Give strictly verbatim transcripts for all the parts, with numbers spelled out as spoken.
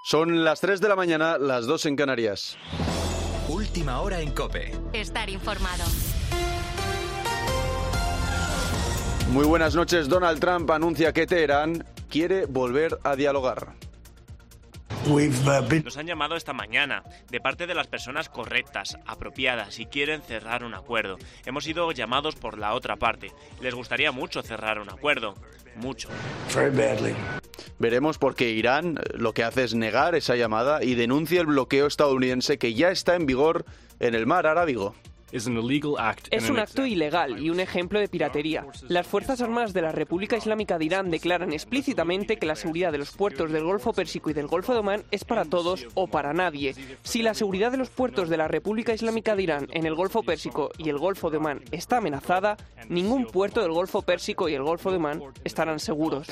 Son las tres de la mañana, las dos en Canarias. Última hora en COPE. Estar informado. Muy buenas noches. Donald Trump anuncia que Teherán quiere volver a dialogar. Nos han llamado esta mañana, de parte de las personas correctas, apropiadas, y quieren cerrar un acuerdo. Hemos sido llamados por la otra parte. Les gustaría mucho cerrar un acuerdo. Mucho. Veremos porque Irán lo que hace es negar esa llamada y denuncia el bloqueo estadounidense que ya está en vigor en el mar Arábigo. Es un acto ilegal y un ejemplo de piratería. Las Fuerzas Armadas de la República Islámica de Irán declaran explícitamente que la seguridad de los puertos del Golfo Pérsico y del Golfo de Omán es para todos o para nadie. Si la seguridad de los puertos de la República Islámica de Irán en el Golfo Pérsico y el Golfo de Omán está amenazada, ningún puerto del Golfo Pérsico y el Golfo de Omán estarán seguros.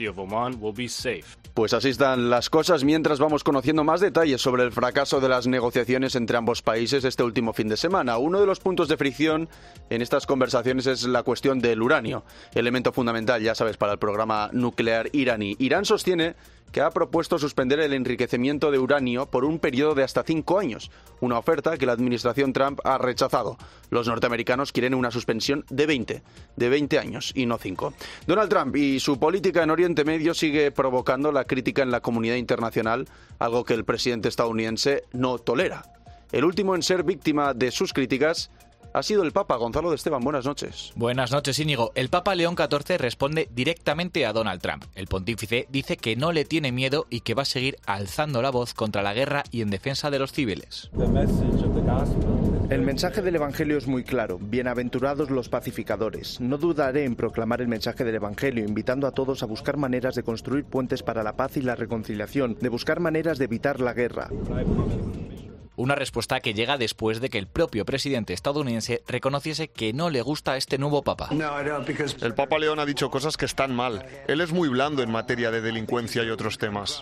Pues así están las cosas mientras vamos conociendo más detalles sobre el fracaso de las negociaciones entre ambos países este último fin de semana. Uno de los puntos de fricción en estas conversaciones es la cuestión del uranio, elemento fundamental, ya sabes, para el programa nuclear iraní. Irán sostiene que ha propuesto suspender el enriquecimiento de uranio por un periodo de hasta cinco años, una oferta que la administración Trump ha rechazado. Los norteamericanos quieren una suspensión de veinte, de veinte años y no cinco. Donald Trump y su política en Oriente Medio sigue provocando la crítica en la comunidad internacional, algo que el presidente estadounidense no tolera. El último en ser víctima de sus críticas ha sido el Papa. Gonzalo de Esteban, buenas noches. Buenas noches, Íñigo. El Papa León catorce responde directamente a Donald Trump. El pontífice dice que no le tiene miedo y que va a seguir alzando la voz contra la guerra y en defensa de los civiles. El mensaje del Evangelio es muy claro. Bienaventurados los pacificadores. No dudaré en proclamar el mensaje del Evangelio, invitando a todos a buscar maneras de construir puentes para la paz y la reconciliación, de buscar maneras de evitar la guerra. Una respuesta que llega después de que el propio presidente estadounidense reconociese que no le gusta a este nuevo papa. El Papa León ha dicho cosas que están mal. Él es muy blando en materia de delincuencia y otros temas.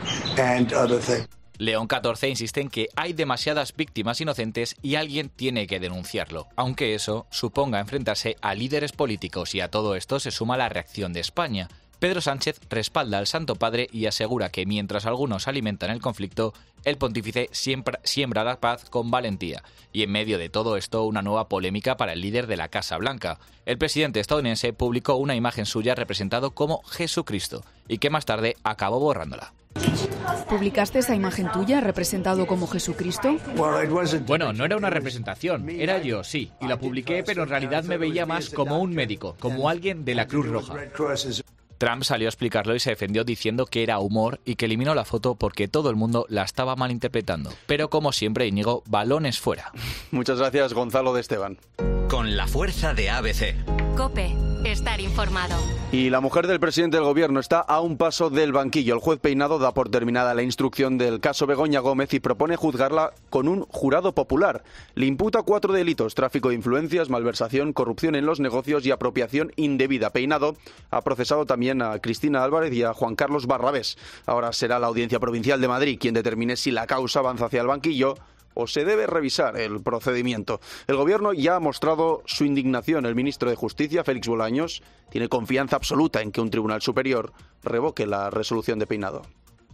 León catorce insiste en que hay demasiadas víctimas inocentes y alguien tiene que denunciarlo, aunque eso suponga enfrentarse a líderes políticos, y a todo esto se suma la reacción de España. Pedro Sánchez respalda al Santo Padre y asegura que mientras algunos alimentan el conflicto, el pontífice siembra, siembra la paz con valentía. Y en medio de todo esto, una nueva polémica para el líder de la Casa Blanca. El presidente estadounidense publicó una imagen suya representado como Jesucristo y que más tarde acabó borrándola. ¿Publicaste esa imagen tuya representado como Jesucristo? Bueno, no era una representación, era yo, sí, y la publiqué, pero en realidad me veía más como un médico, como alguien de la Cruz Roja. Trump salió a explicarlo y se defendió diciendo que era humor y que eliminó la foto porque todo el mundo la estaba malinterpretando. Pero como siempre, Íñigo, balones fuera. Muchas gracias, Gonzalo de Esteban. Con la fuerza de A B C. COPE. Estar informado. Y la mujer del presidente del gobierno está a un paso del banquillo. El juez Peinado da por terminada la instrucción del caso Begoña Gómez y propone juzgarla con un jurado popular. Le imputa cuatro delitos: tráfico de influencias, malversación, corrupción en los negocios y apropiación indebida. Peinado ha procesado también a Cristina Álvarez y a Juan Carlos Barrabés. Ahora será la Audiencia Provincial de Madrid quien determine si la causa avanza hacia el banquillo o se debe revisar el procedimiento. El gobierno ya ha mostrado su indignación. El ministro de Justicia, Félix Bolaños, tiene confianza absoluta en que un tribunal superior revoque la resolución de Peinado.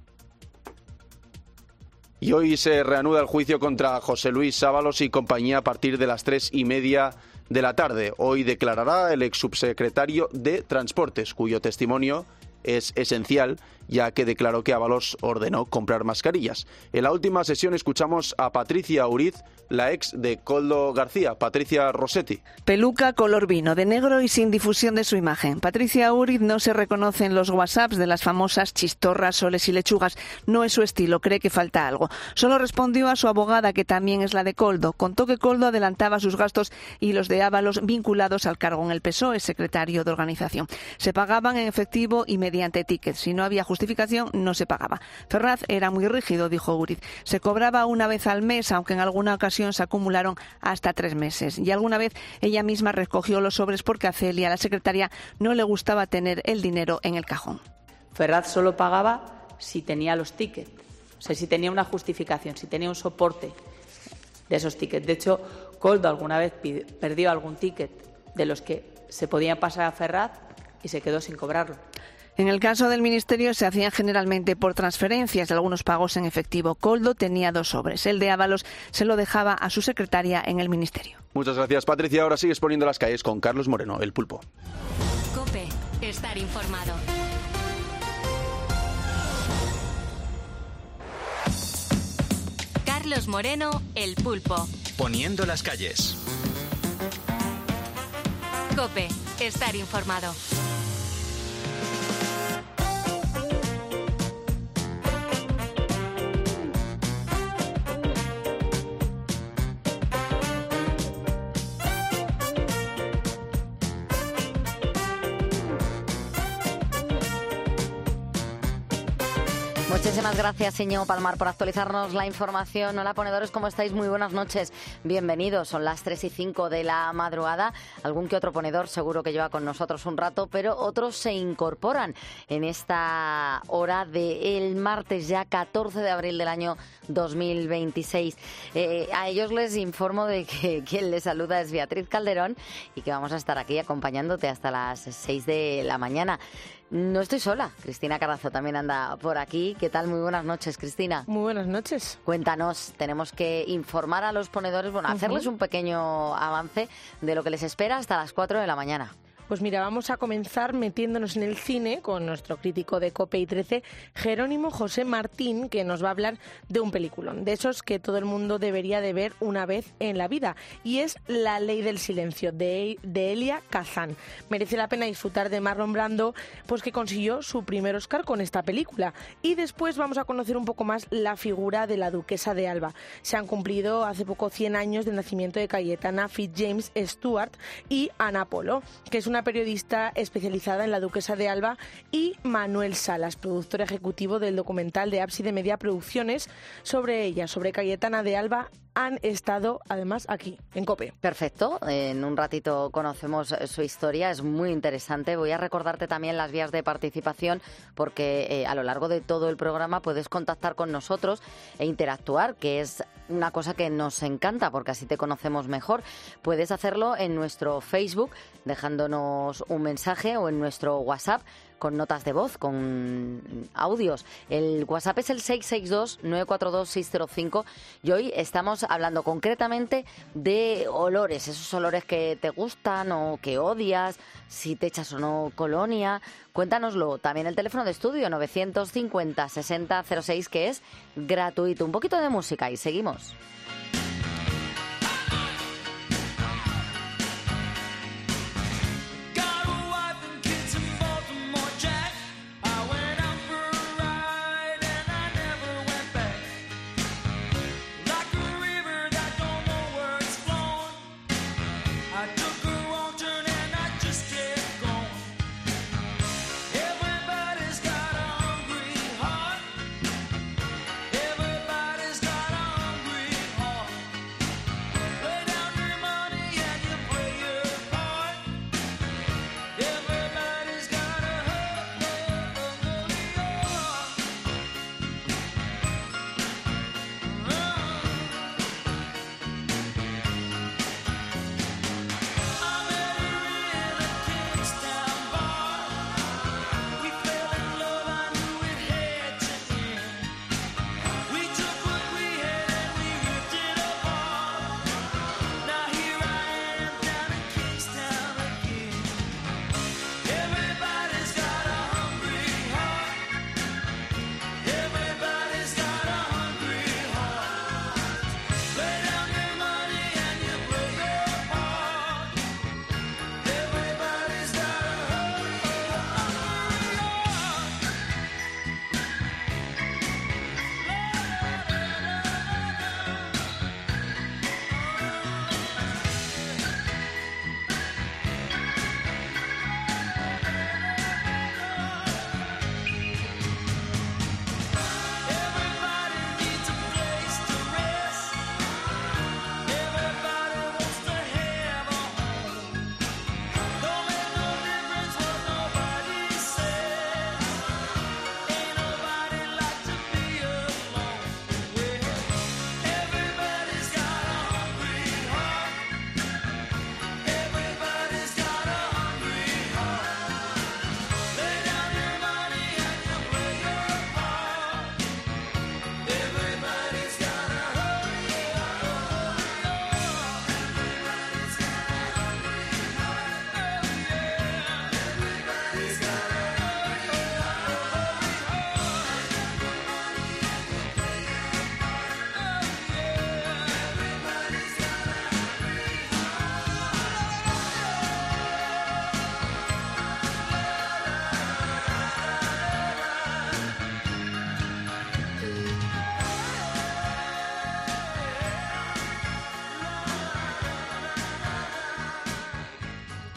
Y hoy se reanuda el juicio contra José Luis Ábalos y compañía a partir de las tres y media de la tarde. Hoy declarará el ex subsecretario de Transportes, cuyo testimonio es esencial, ya que declaró que Ábalos ordenó comprar mascarillas. En la última sesión escuchamos a Patricia Uriz, la ex de Koldo García, Patricia Rossetti. Peluca color vino, de negro y sin difusión de su imagen. Patricia Uriz no se reconoce en los WhatsApps de las famosas chistorras, soles y lechugas. No es su estilo, cree que falta algo. Solo respondió a su abogada, que también es la de Koldo. Contó que Koldo adelantaba sus gastos y los de Ábalos vinculados al cargo en el P S O E, secretario de organización. Se pagaban en efectivo y mediante tickets. Si no había justificación, no se pagaba. Ferraz era muy rígido, dijo Uriz. Se cobraba una vez al mes, aunque en alguna ocasión se acumularon hasta tres meses. Y alguna vez ella misma recogió los sobres porque a Celia, la secretaria, no le gustaba tener el dinero en el cajón. Ferraz solo pagaba si tenía los tickets, o sea, si tenía una justificación, si tenía un soporte de esos tickets. De hecho, Koldo alguna vez perdió algún ticket de los que se podían pasar a Ferraz y se quedó sin cobrarlo. En el caso del Ministerio se hacían generalmente por transferencias de algunos pagos en efectivo. Koldo tenía dos sobres. El de Ábalos se lo dejaba a su secretaria en el Ministerio. Muchas gracias, Patricia. Ahora sigues poniendo las calles con Carlos Moreno, el Pulpo. COPE. Estar informado. Carlos Moreno, el Pulpo. Poniendo las calles. COPE. Estar informado. Muchísimas gracias, Íñigo Palmar, por actualizarnos la información. Hola, ponedores, ¿cómo estáis? Muy buenas noches. Bienvenidos. Son las tres y cinco de la madrugada. Algún que otro ponedor seguro que lleva con nosotros un rato, pero otros se incorporan en esta hora del martes, ya catorce de abril del año dos mil veintiséis. Eh, a ellos les informo de que quien les saluda es Beatriz Calderón y que vamos a estar aquí acompañándote hasta las seis de la mañana. No estoy sola, Cristina Carazo también anda por aquí. ¿Qué tal? Muy buenas noches, Cristina. Muy buenas noches. Cuéntanos, tenemos que informar a los ponedores, bueno, uh-huh. hacerles un pequeño avance de lo que les espera hasta las cuatro de la mañana. Pues mira, vamos a comenzar metiéndonos en el cine con nuestro crítico de COPE y trece, Jerónimo José Martín, que nos va a hablar de un peliculón, de esos que todo el mundo debería de ver una vez en la vida, y es La ley del silencio, de, de Elia Kazan. Merece la pena disfrutar de Marlon Brando, pues que consiguió su primer Oscar con esta película. Y después vamos a conocer un poco más la figura de la duquesa de Alba. Se han cumplido hace poco cien años del nacimiento de Cayetana Fitzjames Stuart y Ana Polo, que es una periodista especializada en la duquesa de Alba, y Manuel Salas, productor ejecutivo del documental de Ábside Media Producciones sobre ella, sobre Cayetana de Alba. Han estado además aquí en COPE. Perfecto, en un ratito conocemos su historia, es muy interesante. Voy a recordarte también las vías de participación, porque eh, a lo largo de todo el programa puedes contactar con nosotros e interactuar, que es una cosa que nos encanta porque así te conocemos mejor. Puedes hacerlo en nuestro Facebook dejándonos un mensaje, o en nuestro WhatsApp con notas de voz, con audios. El WhatsApp es el seis seis dos, nueve cuatro dos, seis cero cinco y hoy estamos hablando concretamente de olores, esos olores que te gustan o que odias, si te echas o no colonia. Cuéntanoslo. También el teléfono de estudio novecientos cincuenta, sesenta cero seis, que es gratuito. Un poquito de música y seguimos.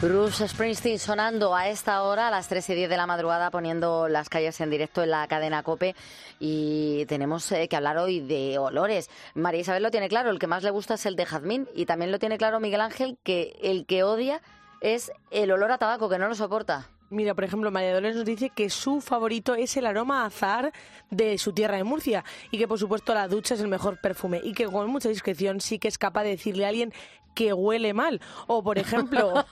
Bruce Springsteen sonando a esta hora, a las tres y diez de la madrugada, poniendo las calles en directo en la cadena COPE. Y tenemos eh, que hablar hoy de olores. María Isabel lo tiene claro, el que más le gusta es el de jazmín. Y también lo tiene claro Miguel Ángel, que el que odia es el olor a tabaco, que no lo soporta. Mira, por ejemplo, María Dolores nos dice que su favorito es el aroma a azahar de su tierra de Murcia y que, por supuesto, la ducha es el mejor perfume y que con mucha discreción sí que es capaz de decirle a alguien que huele mal. O, por ejemplo...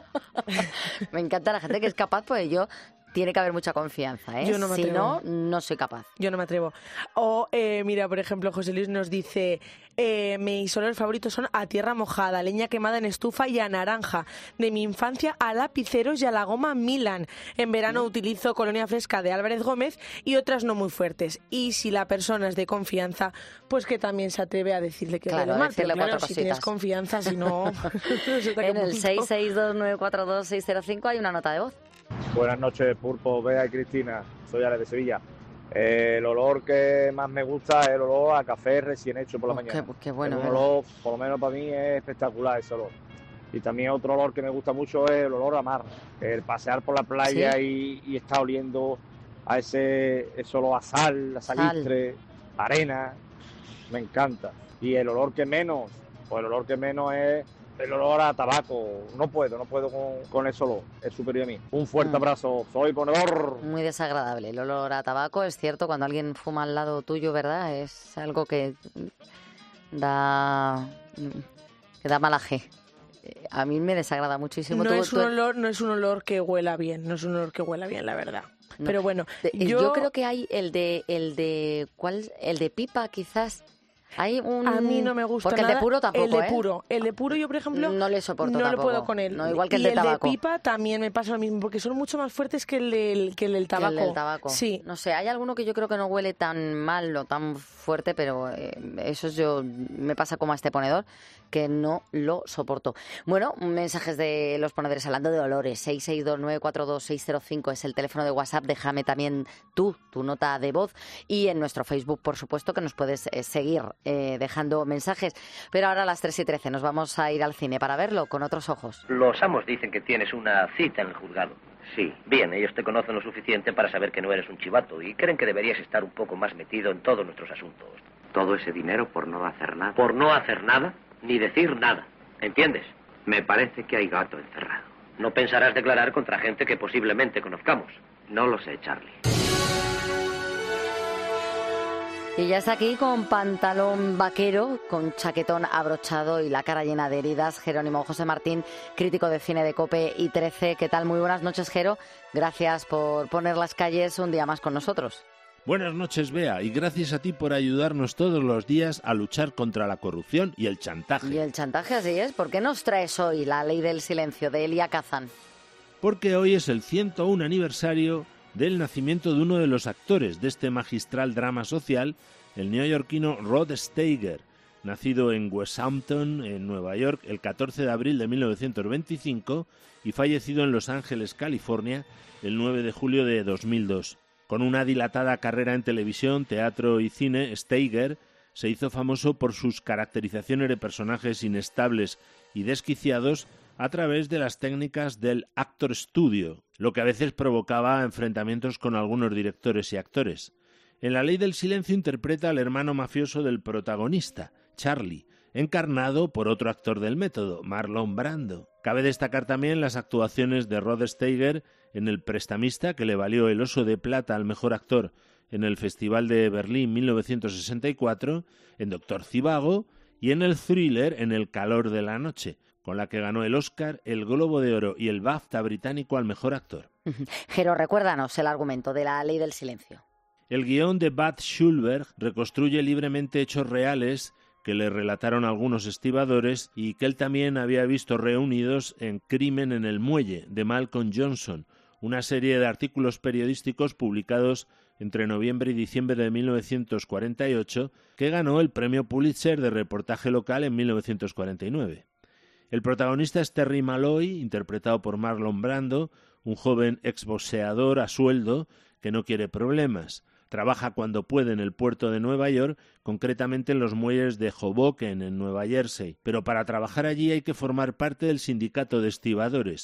Me encanta la gente que es capaz, pues yo... Tiene que haber mucha confianza, ¿eh? Yo no me si atrevo. no, no soy capaz. Yo no me atrevo. O, eh, mira, por ejemplo, José Luis nos dice... Eh, mis olores favoritos son a tierra mojada, leña quemada en estufa y a naranja. De mi infancia a lapiceros y a la goma Milan. En verano mm. utilizo colonia fresca de Álvarez Gómez y otras no muy fuertes. Y si la persona es de confianza, pues que también se atreve a decirle que claro, huele mal. Pero claro, si tienes confianza, si no... no en el seis seis dos nueve cuatro dos seis cero cinco hay una nota de voz. Buenas noches, Pulpo, Bea y Cristina. Soy Ale de Sevilla. Eh, el olor que más me gusta es el olor a café recién hecho por la oh, mañana. Qué, qué bueno. Es un olor, por lo menos para mí, es espectacular ese olor. Y también otro olor que me gusta mucho es el olor a mar. El pasear por la playa ¿Sí? y, y estar oliendo a ese, ese olor a sal, a salistre, sal. arena. Me encanta. Y el olor que menos, pues el olor que menos es... el olor a tabaco. No puedo, no puedo con, con ese olor. Es superior a mí. Un fuerte mm. abrazo. Soy ponedor. Muy desagradable. El olor a tabaco es cierto. Cuando alguien fuma al lado tuyo, ¿verdad? Es algo que da... que da malaje. A mí me desagrada muchísimo. No, tú, es un tú... olor, no es un olor que huela bien. No es un olor que huela bien, la verdad. No. Pero bueno, yo... yo creo que hay el de... el de ¿cuál? El de pipa, quizás... Hay un... A mí no me gusta Porque nada. el de puro tampoco, El de ¿eh? puro. El de puro yo, por ejemplo... No le soporto No tampoco. le puedo con él. No, igual que el y de el tabaco. de pipa también me pasa lo mismo, porque son mucho más fuertes que el del, que el del tabaco. Que el del tabaco. Sí. No sé, hay alguno que yo creo que no huele tan mal o tan fuerte, pero eh, eso yo me pasa como a este ponedor, que no lo soporto. Bueno, mensajes de los ponedores hablando de olores. seis seis dos nueve cuatro dos seis cero cinco es el teléfono de WhatsApp. Déjame también tú, tu nota de voz. Y en nuestro Facebook, por supuesto, que nos puedes eh, seguir eh, dejando mensajes. Pero ahora a las tres y trece nos vamos a ir al cine para verlo con otros ojos. Los amos dicen que tienes una cita en el juzgado. Sí, bien, ellos te conocen lo suficiente para saber que no eres un chivato y creen que deberías estar un poco más metido en todos nuestros asuntos. Todo ese dinero por no hacer nada. Por no hacer nada, ni decir nada. ¿Entiendes? Me parece que hay gato encerrado. No pensarás declarar contra gente que posiblemente conozcamos. No lo sé, Charlie. Y ya está aquí con pantalón vaquero, con chaquetón abrochado y la cara llena de heridas, Jerónimo José Martín, crítico de cine de COPE y trece. ¿Qué tal? Muy buenas noches, Jero. Gracias por poner las calles un día más con nosotros. Buenas noches, Bea, y gracias a ti por ayudarnos todos los días a luchar contra la corrupción y el chantaje. Y el chantaje, así es. ¿Por qué nos traes hoy La Ley del Silencio, de Elia Kazan? Porque hoy es el ciento uno aniversario del nacimiento de uno de los actores de este magistral drama social, el neoyorquino Rod Steiger, nacido en Westhampton, en Nueva York, el catorce de abril de mil novecientos veinticinco y fallecido en Los Ángeles, California, el nueve de julio de dos mil dos. Con una dilatada carrera en televisión, teatro y cine, Steiger se hizo famoso por sus caracterizaciones de personajes inestables y desquiciados a través de las técnicas del actor studio, lo que a veces provocaba enfrentamientos con algunos directores y actores. En La Ley del Silencio interpreta al hermano mafioso del protagonista, Charlie, encarnado por otro actor del método, Marlon Brando. Cabe destacar también las actuaciones de Rod Steiger en El prestamista, que le valió el Oso de Plata al mejor actor en el Festival de Berlín mil novecientos sesenta y cuatro, en Doctor Zhivago y en el thriller En el calor de la noche, con la que ganó el Oscar, el Globo de Oro y el BAFTA británico al mejor actor. Jero, recuérdanos el argumento de La Ley del Silencio. El guión de Bud Schulberg reconstruye libremente hechos reales que le relataron algunos estibadores y que él también había visto reunidos en Crimen en el Muelle, de Malcolm Johnson, una serie de artículos periodísticos publicados entre noviembre y diciembre de mil novecientos cuarenta y ocho, que ganó el premio Pulitzer de reportaje local en mil novecientos cuarenta y nueve. El protagonista es Terry Malloy, interpretado por Marlon Brando, un joven exboxeador a sueldo que no quiere problemas. Trabaja cuando puede en el puerto de Nueva York, concretamente en los muelles de Hoboken, en Nueva Jersey. Pero para trabajar allí hay que formar parte del sindicato de estibadores,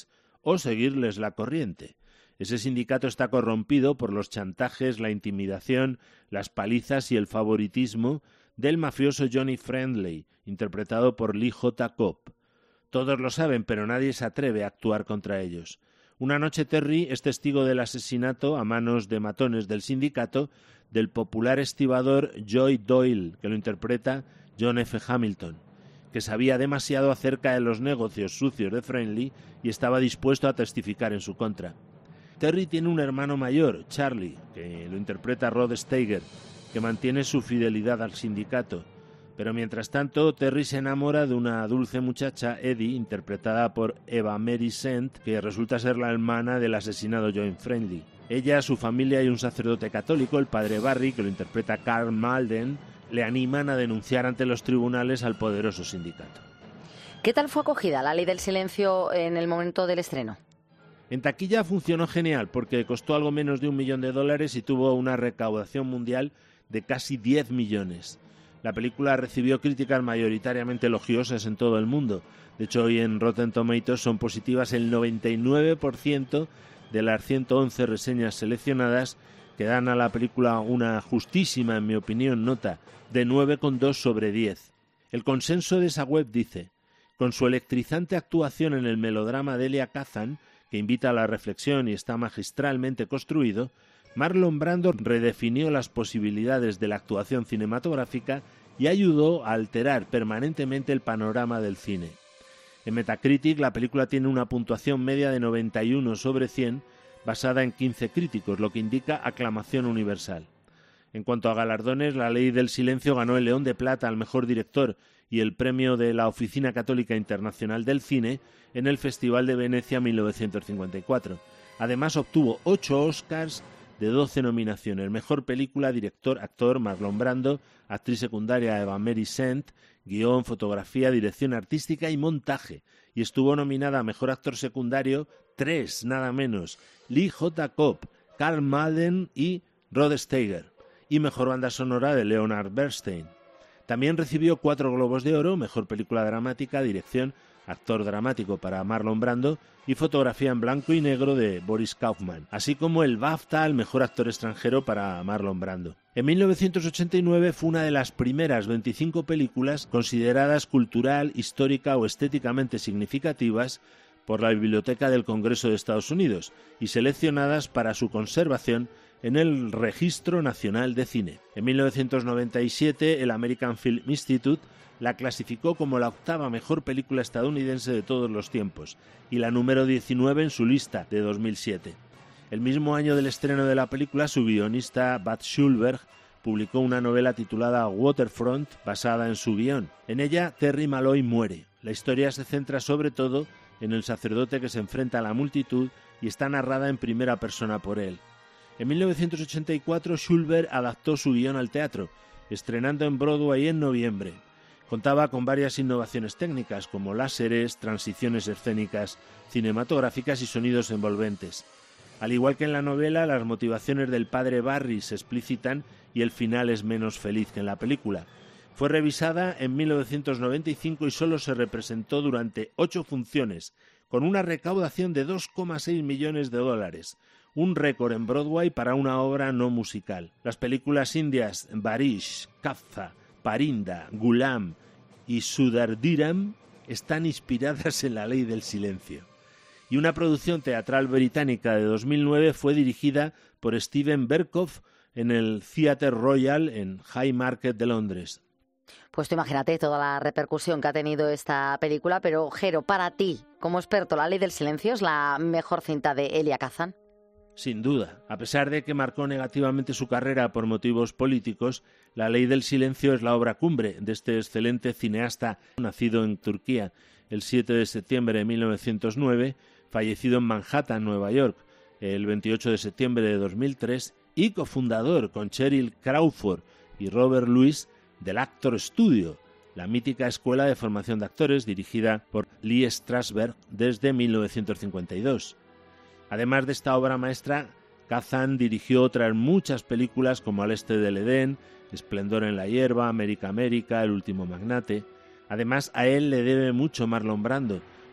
o seguirles la corriente. Ese sindicato está corrompido por los chantajes, la intimidación, las palizas y el favoritismo del mafioso Johnny Friendly, interpretado por Lee J. Cobb. Todos lo saben, pero nadie se atreve a actuar contra ellos. Una noche Terry es testigo del asesinato a manos de matones del sindicato del popular estibador Joy Doyle, que lo interpreta John F. Hamilton, que sabía demasiado acerca de los negocios sucios de Friendly y estaba dispuesto a testificar en su contra. Terry tiene un hermano mayor, Charlie, que lo interpreta Rod Steiger, que mantiene su fidelidad al sindicato. Pero mientras tanto, Terry se enamora de una dulce muchacha, Eddie, interpretada por Eva Mary Sent, que resulta ser la hermana del asesinado John Friendly. Ella, su familia y un sacerdote católico, el padre Barry, que lo interpreta Karl Malden, le animan a denunciar ante los tribunales al poderoso sindicato. ¿Qué tal fue acogida La Ley del Silencio en el momento del estreno? En taquilla funcionó genial porque costó algo menos de un millón de dólares y tuvo una recaudación mundial de casi diez millones. La película recibió críticas mayoritariamente elogiosas en todo el mundo. De hecho, hoy en Rotten Tomatoes son positivas el noventa y nueve por ciento de las ciento once reseñas seleccionadas, que dan a la película una justísima, en mi opinión, nota de nueve coma dos sobre diez. El consenso de esa web dice: con su electrizante actuación en el melodrama de Elia Kazan, que invita a la reflexión y está magistralmente construido, Marlon Brando redefinió las posibilidades de la actuación cinematográfica y ayudó a alterar permanentemente el panorama del cine. En Metacritic, la película tiene una puntuación media de noventa y uno sobre cien, basada en quince críticos, lo que indica aclamación universal. En cuanto a galardones, La Ley del Silencio ganó el León de Plata al mejor director y el premio de la Oficina Católica Internacional del Cine en el Festival de Venecia mil novecientos cincuenta y cuatro. Además, obtuvo ocho Oscars de doce nominaciones: mejor película, director, actor Marlon Brando, actriz secundaria Eva Mary Sent, guión, fotografía, dirección artística y montaje. Y estuvo nominada a mejor actor secundario tres, nada menos: Lee J. Cobb, Karl Malden y Rod Steiger. Y mejor banda sonora de Leonard Bernstein. También recibió cuatro Globos de Oro: mejor película dramática, dirección, actor dramático para Marlon Brando y fotografía en blanco y negro de Boris Kaufman, así como el BAFTA al mejor actor extranjero para Marlon Brando. En mil novecientos ochenta y nueve fue una de las primeras veinticinco películas consideradas cultural, histórica o estéticamente significativas por la Biblioteca del Congreso de Estados Unidos y seleccionadas para su conservación en el Registro Nacional de Cine. En mil novecientos noventa y siete, el American Film Institute la clasificó como la octava mejor película estadounidense de todos los tiempos y la número diecinueve en su lista de dos mil siete. El mismo año del estreno de la película, su guionista Bud Schulberg publicó una novela titulada Waterfront, basada en su guión. En ella, Terry Malloy muere. La historia se centra sobre todo en el sacerdote que se enfrenta a la multitud y está narrada en primera persona por él. En mil novecientos ochenta y cuatro, Schulberg adaptó su guión al teatro, estrenando en Broadway en noviembre. Contaba con varias innovaciones técnicas, como láseres, transiciones escénicas cinematográficas y sonidos envolventes. Al igual que en la novela, las motivaciones del padre Barry se explicitan y el final es menos feliz que en la película. Fue revisada en mil novecientos noventa y cinco y solo se representó durante ocho funciones, con una recaudación de dos coma seis millones de dólares, un récord en Broadway para una obra no musical. Las películas indias Barish, Kaffa, Parinda, Gulam y Sudardhiram están inspiradas en La Ley del Silencio. Y una producción teatral británica de dos mil nueve fue dirigida por Steven Berkoff en el Theatre Royal en Haymarket de Londres. Pues tú imagínate toda la repercusión que ha tenido esta película, pero Jero, para ti, como experto, La Ley del Silencio es la mejor cinta de Elia Kazan. Sin duda, a pesar de que marcó negativamente su carrera por motivos políticos, La Ley del Silencio es la obra cumbre de este excelente cineasta nacido en Turquía el siete de septiembre de mil novecientos nueve, fallecido en Manhattan, Nueva York, el veintiocho de septiembre de dos mil tres y cofundador con Cheryl Crawford y Robert Lewis del Actor Studio, la mítica escuela de formación de actores dirigida por Lee Strasberg desde mil novecientos cincuenta y dos. Además de esta obra maestra, Kazan dirigió otras muchas películas como Al este del Edén, Esplendor en la hierba, América América, El último magnate. Además, a él le debe mucho Marlon Brando,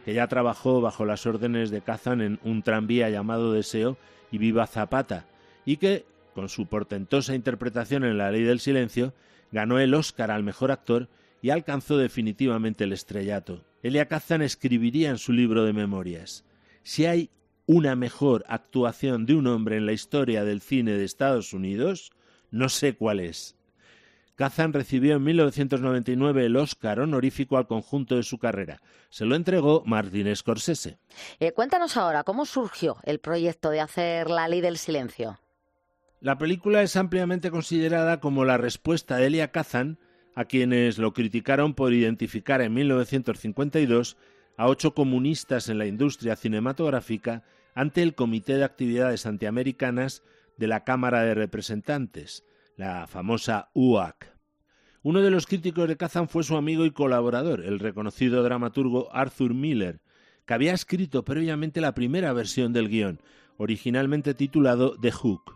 que ya trabajó bajo las órdenes de Kazan en Un tranvía llamado Deseo y Viva Zapata, y que, con su portentosa interpretación en La ley del silencio, ganó el Oscar al mejor actor y alcanzó definitivamente el estrellato. Elia Kazan escribiría en su libro de memorias: si hay una mejor actuación de un hombre en la historia del cine de Estados Unidos, no sé cuál es. Kazan recibió en mil novecientos noventa y nueve el Oscar honorífico al conjunto de su carrera. Se lo entregó Martin Scorsese. Eh, cuéntanos ahora, ¿cómo surgió el proyecto de hacer La ley del silencio? La película es ampliamente considerada como la respuesta de Elia Kazan a quienes lo criticaron por identificar en mil novecientos cincuenta y dos a ocho comunistas en la industria cinematográfica ante el Comité de Actividades Antiamericanas de la Cámara de Representantes, la famosa U A C. Uno de los críticos de Kazan fue su amigo y colaborador, el reconocido dramaturgo Arthur Miller, que había escrito previamente la primera versión del guión, originalmente titulado The Hook.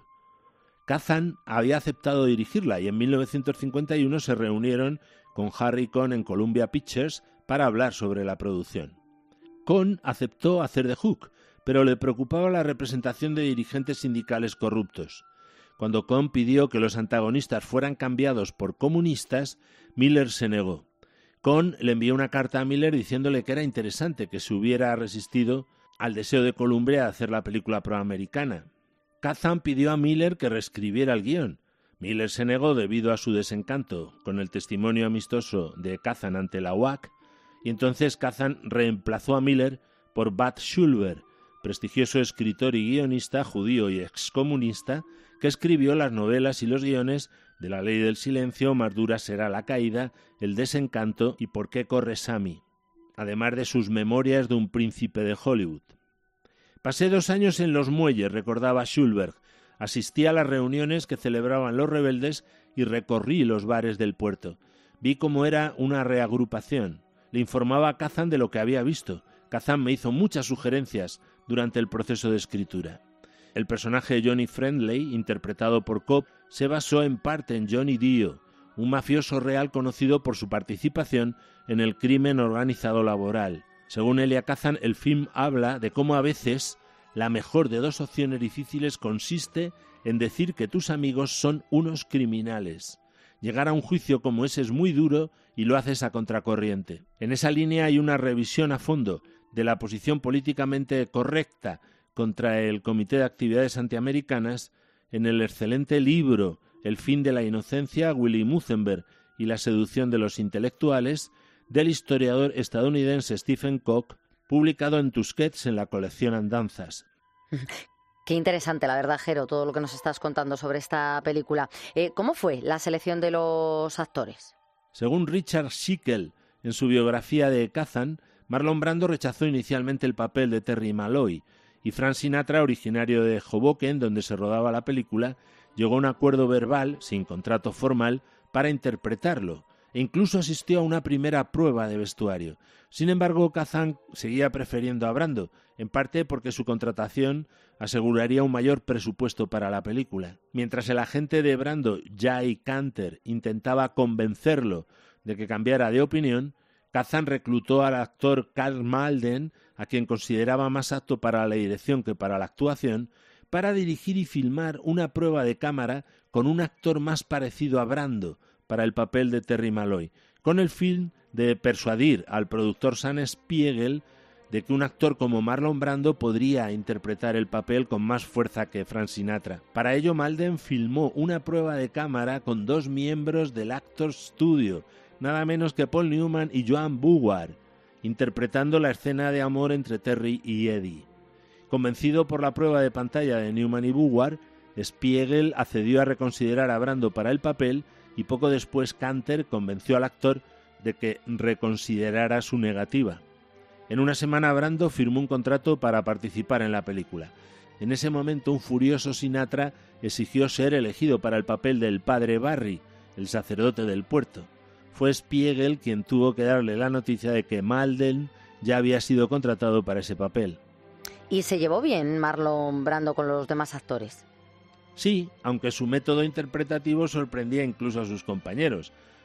Kazan había aceptado dirigirla y en mil novecientos cincuenta y uno se reunieron con Harry Cohn en Columbia Pictures para hablar sobre la producción. Cohn aceptó hacer The Hook, pero le preocupaba la representación de dirigentes sindicales corruptos. Cuando Cohn pidió que los antagonistas fueran cambiados por comunistas, Miller se negó. Cohn le envió una carta a Miller diciéndole que era interesante que se hubiera resistido al deseo de Columbia de hacer la película proamericana. Kazan pidió a Miller que reescribiera el guión. Miller se negó debido a su desencanto con el testimonio amistoso de Kazan ante la U A C, y entonces Kazan reemplazó a Miller por Bud Schulber, prestigioso escritor y guionista judío y excomunista que escribió las novelas y los guiones de La ley del silencio, Más dura será la caída, El desencanto y Por qué corre Sammy, además de sus memorias de un príncipe de Hollywood. Pasé dos años en los muelles, recordaba Schulberg. Asistí a las reuniones que celebraban los rebeldes y recorrí los bares del puerto. Vi cómo era una reagrupación. Le informaba a Kazan de lo que había visto. Kazan me hizo muchas sugerencias durante el proceso de escritura. El personaje de Johnny Friendly, interpretado por Cobb, se basó en parte en Johnny Dio, un mafioso real conocido por su participación en el crimen organizado laboral. Según Elia Kazan, el film habla de cómo a veces la mejor de dos opciones difíciles consiste en decir que tus amigos son unos criminales. Llegar a un juicio como ese es muy duro y lo haces a contracorriente. En esa línea hay una revisión a fondo de la posición políticamente correcta contra el Comité de Actividades Antiamericanas en el excelente libro El fin de la inocencia, Willy Mutzenberg y la seducción de los intelectuales, del historiador estadounidense Stephen Koch, publicado en Tusquets en la colección Andanzas. Qué interesante, la verdad, Jero, todo lo que nos estás contando sobre esta película. Eh, ¿Cómo fue la selección de los actores? Según Richard Schickel, en su biografía de Kazan, Marlon Brando rechazó inicialmente el papel de Terry Malloy, y Frank Sinatra, originario de Hoboken, donde se rodaba la película, llegó a un acuerdo verbal, sin contrato formal, para interpretarlo, e incluso asistió a una primera prueba de vestuario. Sin embargo, Kazan seguía prefiriendo a Brando, en parte porque su contratación aseguraría un mayor presupuesto para la película. Mientras el agente de Brando, Jay Canter, intentaba convencerlo de que cambiara de opinión, Kazan reclutó al actor Karl Malden, a quien consideraba más apto para la dirección que para la actuación, para dirigir y filmar una prueba de cámara con un actor más parecido a Brando para el papel de Terry Malloy, con el fin de persuadir al productor Sam Spiegel de que un actor como Marlon Brando podría interpretar el papel con más fuerza que Frank Sinatra. Para ello, Malden filmó una prueba de cámara con dos miembros del Actors Studio, nada menos que Paul Newman y Joan Bouward, interpretando la escena de amor entre Terry y Eddie. Convencido por la prueba de pantalla de Newman y Bouward, Spiegel accedió a reconsiderar a Brando para el papel y poco después Canter convenció al actor de que reconsiderara su negativa. En una semana Brando firmó un contrato para participar en la película. En ese momento un furioso Sinatra exigió ser elegido para el papel del padre Barry, el sacerdote del puerto. Fue Spiegel quien tuvo que darle la noticia de que Malden ya había sido contratado para ese papel. ¿Y se llevó bien Marlon Brando con los demás actores? Sí, aunque su método interpretativo sorprendía incluso a sus compañeros.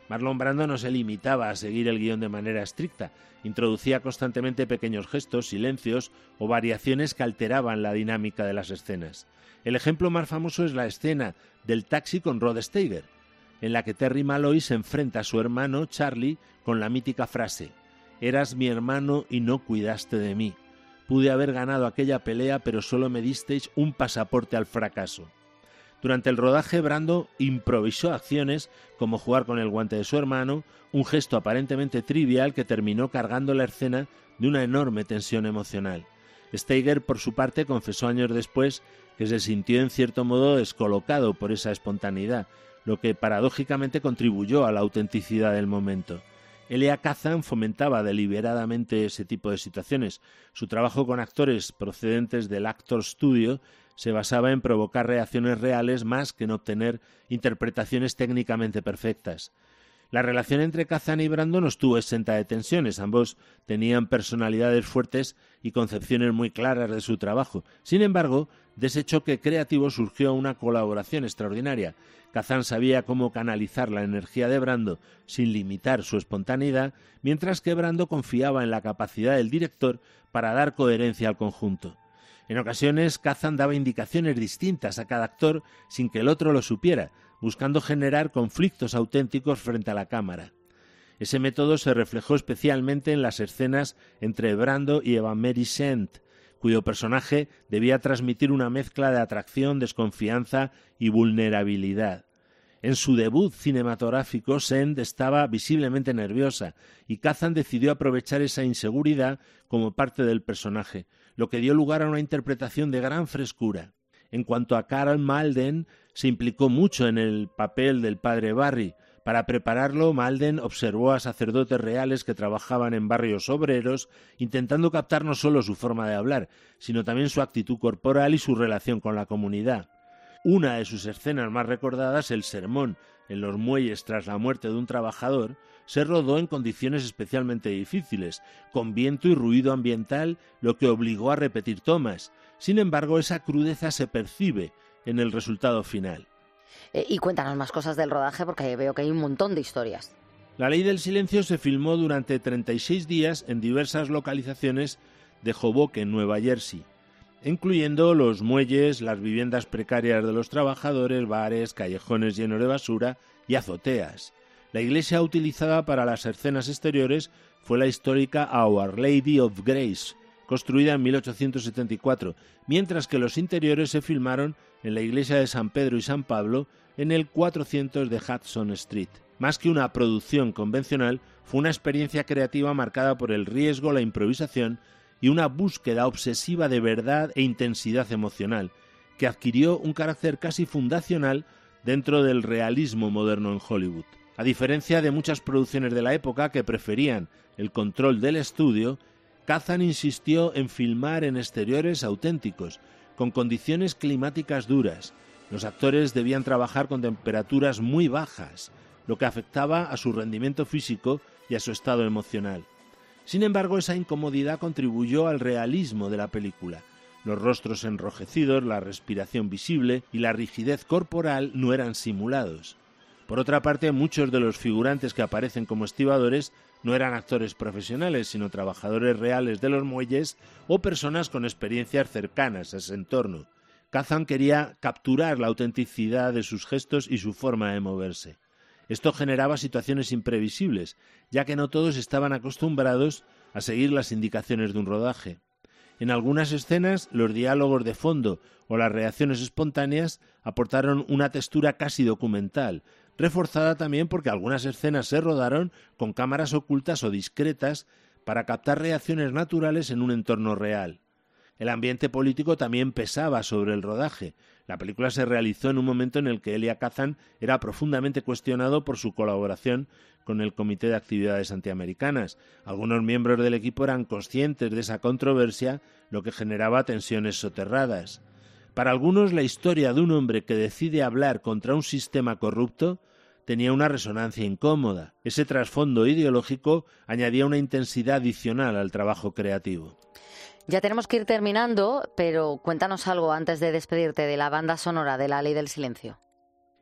Marlon Brando no se limitaba a seguir el guión de manera estricta, introducía constantemente pequeños gestos, silencios o variaciones que alteraban la dinámica de las escenas. El ejemplo más famoso es la escena del taxi con Rod Steiger, en la que Terry Malloy se enfrenta a su hermano Charlie con la mítica frase: «Eras mi hermano y no cuidaste de mí. Pude haber ganado aquella pelea, pero solo me disteis un pasaporte al fracaso». Durante el rodaje, Brando improvisó acciones como jugar con el guante de su hermano, un gesto aparentemente trivial que terminó cargando la escena de una enorme tensión emocional. Steiger, por su parte, confesó años después que se sintió en cierto modo descolocado por esa espontaneidad, lo que paradójicamente contribuyó a la autenticidad del momento. Elia Kazan fomentaba deliberadamente ese tipo de situaciones. Su trabajo con actores procedentes del Actors Studio se basaba en provocar reacciones reales más que en obtener interpretaciones técnicamente perfectas. La relación entre Kazan y Brando no estuvo exenta de tensiones. Ambos tenían personalidades fuertes y concepciones muy claras de su trabajo. Sin embargo, de ese choque creativo surgió una colaboración extraordinaria. Kazan sabía cómo canalizar la energía de Brando sin limitar su espontaneidad, mientras que Brando confiaba en la capacidad del director para dar coherencia al conjunto. En ocasiones, Kazan daba indicaciones distintas a cada actor sin que el otro lo supiera, buscando generar conflictos auténticos frente a la cámara. Ese método se reflejó especialmente en las escenas entre Brando y Eva Mary Shent, cuyo personaje debía transmitir una mezcla de atracción, desconfianza y vulnerabilidad. En su debut cinematográfico, Shent estaba visiblemente nerviosa y Kazan decidió aprovechar esa inseguridad como parte del personaje, lo que dio lugar a una interpretación de gran frescura. En cuanto a Karl Malden, se implicó mucho en el papel del padre Barry. Para prepararlo, Malden observó a sacerdotes reales que trabajaban en barrios obreros, intentando captar no solo su forma de hablar, sino también su actitud corporal y su relación con la comunidad. Una de sus escenas más recordadas, el sermón en los muelles tras la muerte de un trabajador, se rodó en condiciones especialmente difíciles, con viento y ruido ambiental, lo que obligó a repetir tomas. Sin embargo, esa crudeza se percibe en el resultado final. Eh, y cuéntanos más cosas del rodaje, porque veo que hay un montón de historias. La Ley del Silencio se filmó durante treinta y seis días en diversas localizaciones de Hoboken, Nueva Jersey, incluyendo los muelles, las viviendas precarias de los trabajadores, bares, callejones llenos de basura y azoteas. La iglesia utilizada para las escenas exteriores fue la histórica Our Lady of Grace, construida en mil ochocientos setenta y cuatro, mientras que los interiores se filmaron en la iglesia de San Pedro y San Pablo en el cuatrocientos de Hudson Street. Más que una producción convencional, fue una experiencia creativa marcada por el riesgo, la improvisación y una búsqueda obsesiva de verdad e intensidad emocional, que adquirió un carácter casi fundacional dentro del realismo moderno en Hollywood. A diferencia de muchas producciones de la época que preferían el control del estudio, Kazan insistió en filmar en exteriores auténticos, con condiciones climáticas duras. Los actores debían trabajar con temperaturas muy bajas, lo que afectaba a su rendimiento físico y a su estado emocional. Sin embargo, esa incomodidad contribuyó al realismo de la película. Los rostros enrojecidos, la respiración visible y la rigidez corporal no eran simulados. Por otra parte, muchos de los figurantes que aparecen como estibadores no eran actores profesionales, sino trabajadores reales de los muelles o personas con experiencias cercanas a ese entorno. Kazan quería capturar la autenticidad de sus gestos y su forma de moverse. Esto generaba situaciones imprevisibles, ya que no todos estaban acostumbrados a seguir las indicaciones de un rodaje. En algunas escenas, los diálogos de fondo o las reacciones espontáneas aportaron una textura casi documental, reforzada también porque algunas escenas se rodaron con cámaras ocultas o discretas para captar reacciones naturales en un entorno real. El ambiente político también pesaba sobre el rodaje. La película se realizó en un momento en el que Elia Kazan era profundamente cuestionado por su colaboración con el Comité de Actividades Antiamericanas. Algunos miembros del equipo eran conscientes de esa controversia, lo que generaba tensiones soterradas. Para algunos, la historia de un hombre que decide hablar contra un sistema corrupto tenía una resonancia incómoda. Ese trasfondo ideológico añadía una intensidad adicional al trabajo creativo. Ya tenemos que ir terminando, pero cuéntanos algo antes de despedirte de la banda sonora de La Ley del Silencio.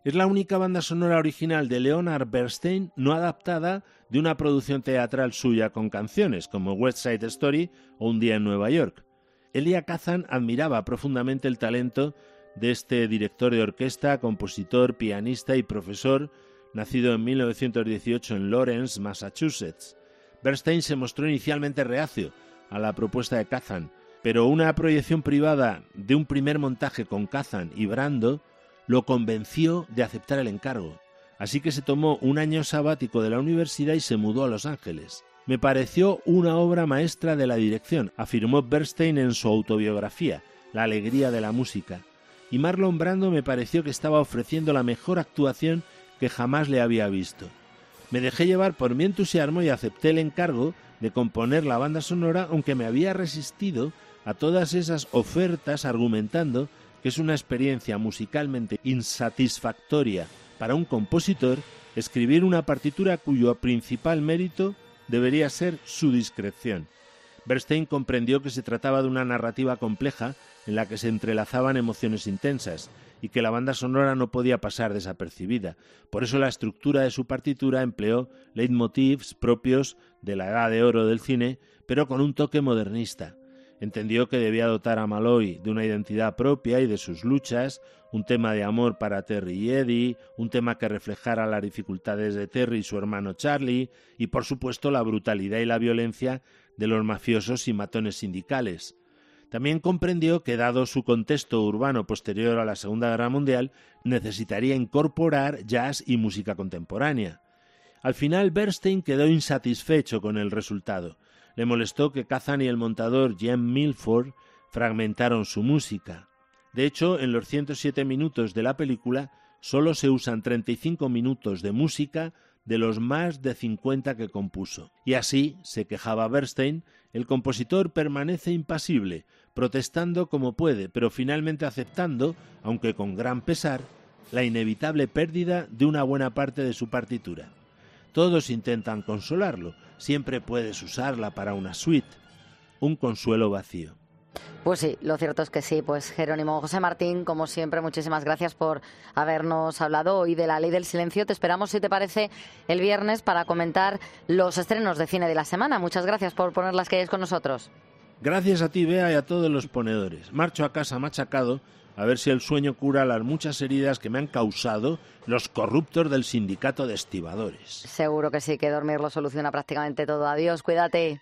Es la única banda sonora original de Leonard Bernstein no adaptada de una producción teatral suya con canciones, como West Side Story o Un día en Nueva York. Elia Kazan admiraba profundamente el talento de este director de orquesta, compositor, pianista y profesor, nacido en mil novecientos dieciocho en Lawrence, Massachusetts. Bernstein se mostró inicialmente reacio a la propuesta de Kazan, pero una proyección privada de un primer montaje con Kazan y Brando lo convenció de aceptar el encargo. Así que se tomó un año sabático de la universidad y se mudó a Los Ángeles. Me pareció una obra maestra de la dirección, afirmó Bernstein en su autobiografía, La alegría de la música. Y Marlon Brando me pareció que estaba ofreciendo la mejor actuación que jamás le había visto. Me dejé llevar por mi entusiasmo y acepté el encargo de componer la banda sonora, aunque me había resistido a todas esas ofertas argumentando que es una experiencia musicalmente insatisfactoria para un compositor escribir una partitura cuyo principal mérito debería ser su discreción. Bernstein comprendió que se trataba de una narrativa compleja en la que se entrelazaban emociones intensas y que la banda sonora no podía pasar desapercibida. Por eso la estructura de su partitura empleó leitmotivs propios de la edad de oro del cine, pero con un toque modernista. Entendió que debía dotar a Malloy de una identidad propia y de sus luchas, un tema de amor para Terry y Eddie, un tema que reflejara las dificultades de Terry y su hermano Charlie, y por supuesto la brutalidad y la violencia de los mafiosos y matones sindicales. También comprendió que, dado su contexto urbano posterior a la Segunda Guerra Mundial, necesitaría incorporar jazz y música contemporánea. Al final, Bernstein quedó insatisfecho con el resultado. Le molestó que Kazan y el montador Jem Milford fragmentaron su música. De hecho, en los ciento siete minutos de la película solo se usan treinta y cinco minutos de música de los más de cincuenta que compuso. Y así, se quejaba Bernstein, el compositor permanece impasible, protestando como puede, pero finalmente aceptando, aunque con gran pesar, la inevitable pérdida de una buena parte de su partitura. Todos intentan consolarlo, siempre puedes usarla para una suite. Un consuelo vacío. Pues sí, lo cierto es que sí. Pues Jerónimo José Martín, como siempre, muchísimas gracias por habernos hablado hoy de La Ley del Silencio. Te esperamos, si te parece, el viernes para comentar los estrenos de cine de la semana. Muchas gracias por poner las calles con nosotros. Gracias a ti, Bea, y a todos los ponedores. Marcho a casa machacado a ver si el sueño cura las muchas heridas que me han causado los corruptos del sindicato de estibadores. Seguro que sí, que dormir lo soluciona prácticamente todo. Adiós, cuídate.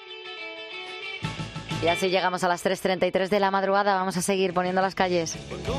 Y así llegamos a las tres treinta y tres de la madrugada. Vamos a seguir poniendo las calles.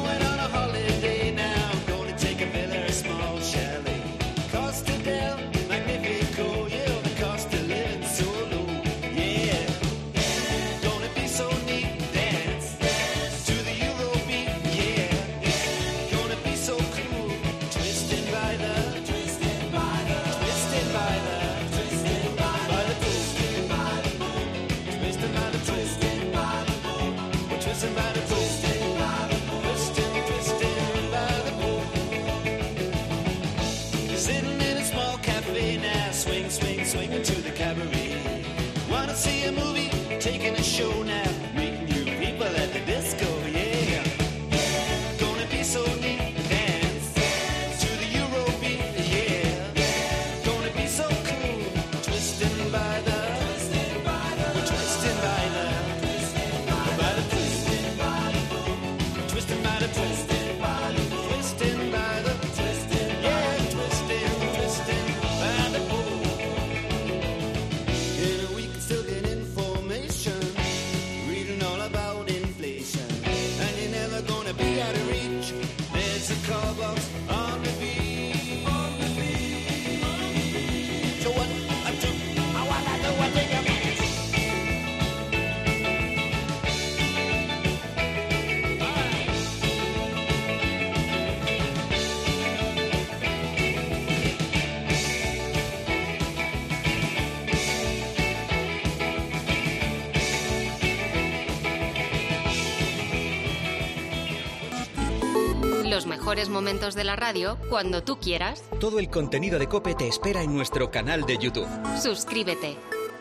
Los mejores momentos de la radio cuando tú quieras. Todo el contenido de COPE te espera en nuestro canal de YouTube. Suscríbete.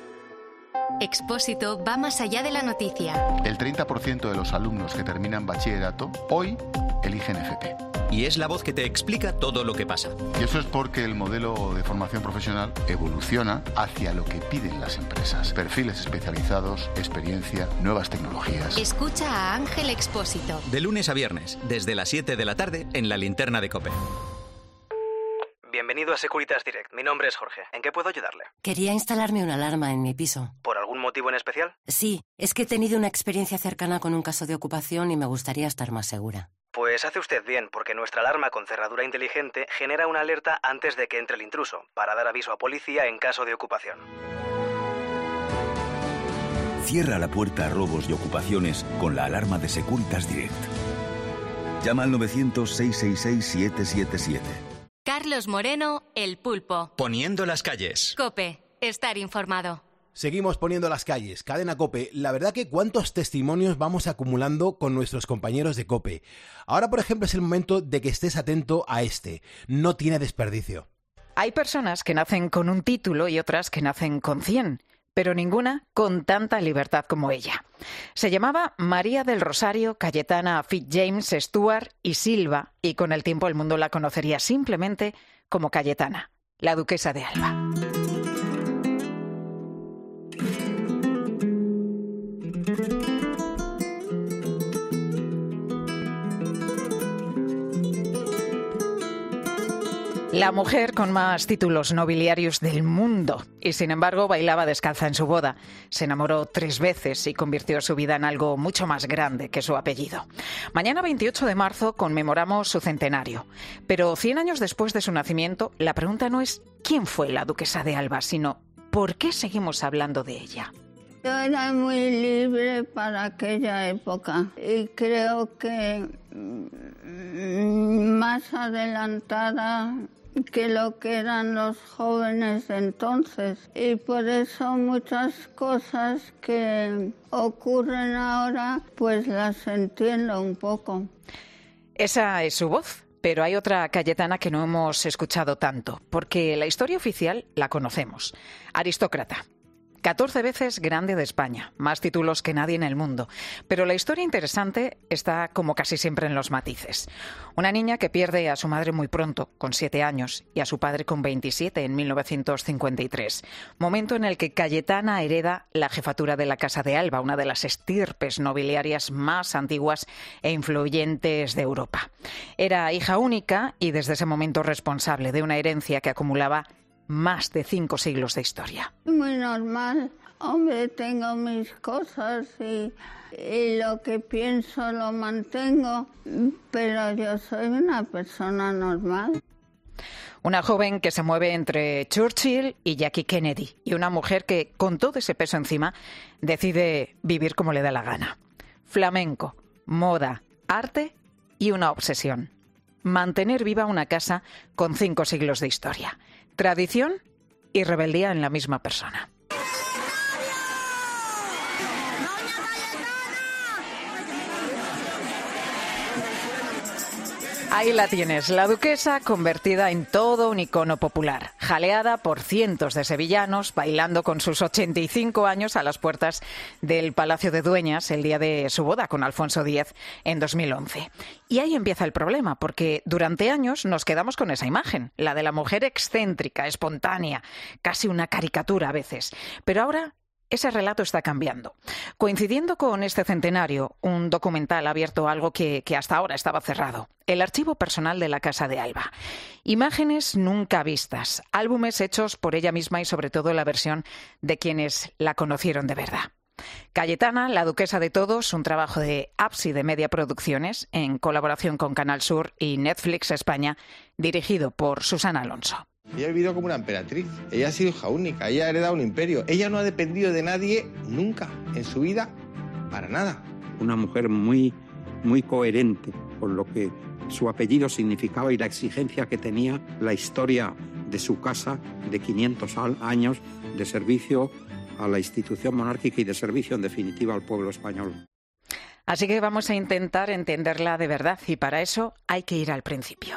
Expósito va más allá de la noticia. El treinta por ciento de los alumnos que terminan bachillerato hoy eligen F P. y es la voz que te explica todo lo que pasa. Y eso es porque el modelo de formación profesional evoluciona hacia lo que piden las empresas. Perfiles especializados, experiencia, nuevas tecnologías. Escucha a Ángel Expósito. De lunes a viernes, desde las siete de la tarde, en la linterna de COPE. Bienvenido a Securitas Direct. Mi nombre es Jorge. ¿En qué puedo ayudarle? Quería instalarme una alarma en mi piso. ¿Por algún motivo en especial? Sí, es que he tenido una experiencia cercana con un caso de ocupación y me gustaría estar más segura. Pues hace usted bien, porque nuestra alarma con cerradura inteligente genera una alerta antes de que entre el intruso, para dar aviso a policía en caso de ocupación. Cierra la puerta a robos y ocupaciones con la alarma de Securitas Direct. Llama al novecientos, seiscientos sesenta y seis, siete siete siete. Carlos Moreno, El Pulpo. Poniendo las calles. COPE, estar informado. Seguimos poniendo las calles. Cadena COPE. La verdad que cuántos testimonios vamos acumulando con nuestros compañeros de COPE. Ahora, por ejemplo, es el momento de que estés atento a este. No tiene desperdicio. Hay personas que nacen con un título y otras que nacen con cien, pero ninguna con tanta libertad como ella. Se llamaba María del Rosario Cayetana Fitzjames Stuart y Silva, y con el tiempo el mundo la conocería simplemente como Cayetana, la duquesa de Alba. La mujer con más títulos nobiliarios del mundo, y sin embargo bailaba descalza en su boda. Se enamoró tres veces y convirtió su vida en algo mucho más grande que su apellido. Mañana veintiocho de marzo conmemoramos su centenario, pero cien años después de su nacimiento, la pregunta no es ¿quién fue la duquesa de Alba?, sino ¿por qué seguimos hablando de ella? Yo era muy libre para aquella época y creo que más adelantada que lo que eran los jóvenes de entonces, y por eso muchas cosas que ocurren ahora pues las entiendo un poco. Esa es su voz, pero hay otra Cayetana que no hemos escuchado tanto, porque la historia oficial la conocemos. Aristócrata. catorce veces grande de España, más títulos que nadie en el mundo. Pero la historia interesante está, como casi siempre, en los matices. Una niña que pierde a su madre muy pronto, con siete años, y a su padre con veintisiete, en mil novecientos cincuenta y tres. Momento en el que Cayetana hereda la jefatura de la Casa de Alba, una de las estirpes nobiliarias más antiguas e influyentes de Europa. Era hija única y desde ese momento responsable de una herencia que acumulaba más de cinco siglos de historia. Muy normal. Hombre, tengo mis cosas y, y lo que pienso lo mantengo, pero yo soy una persona normal. Una joven que se mueve entre Churchill y Jackie Kennedy, y una mujer que, con todo ese peso encima, decide vivir como le da la gana. Flamenco, moda, arte y una obsesión: mantener viva una casa con cinco siglos de historia. Tradición y rebeldía en la misma persona. Ahí la tienes, la duquesa convertida en todo un icono popular, jaleada por cientos de sevillanos, bailando con sus ochenta y cinco años a las puertas del Palacio de Dueñas el día de su boda con Alfonso X en dos mil once. Y ahí empieza el problema, porque durante años nos quedamos con esa imagen, la de la mujer excéntrica, espontánea, casi una caricatura a veces. Pero ahora ese relato está cambiando. Coincidiendo con este centenario, un documental ha abierto algo que, que hasta ahora estaba cerrado: el archivo personal de la Casa de Alba. Imágenes nunca vistas, álbumes hechos por ella misma y sobre todo la versión de quienes la conocieron de verdad. Cayetana, la duquesa de todos, un trabajo de Ábside Media Producciones en colaboración con Canal Sur y Netflix España, dirigido por Susana Alonso. Ella ha vivido como una emperatriz, ella ha sido hija única, ella ha heredado un imperio, ella no ha dependido de nadie nunca en su vida, para nada. Una mujer muy, muy coherente con lo que su apellido significaba y la exigencia que tenía la historia de su casa de quinientos años de servicio a la institución monárquica y de servicio en definitiva al pueblo español. Así que vamos a intentar entenderla de verdad y para eso hay que ir al principio.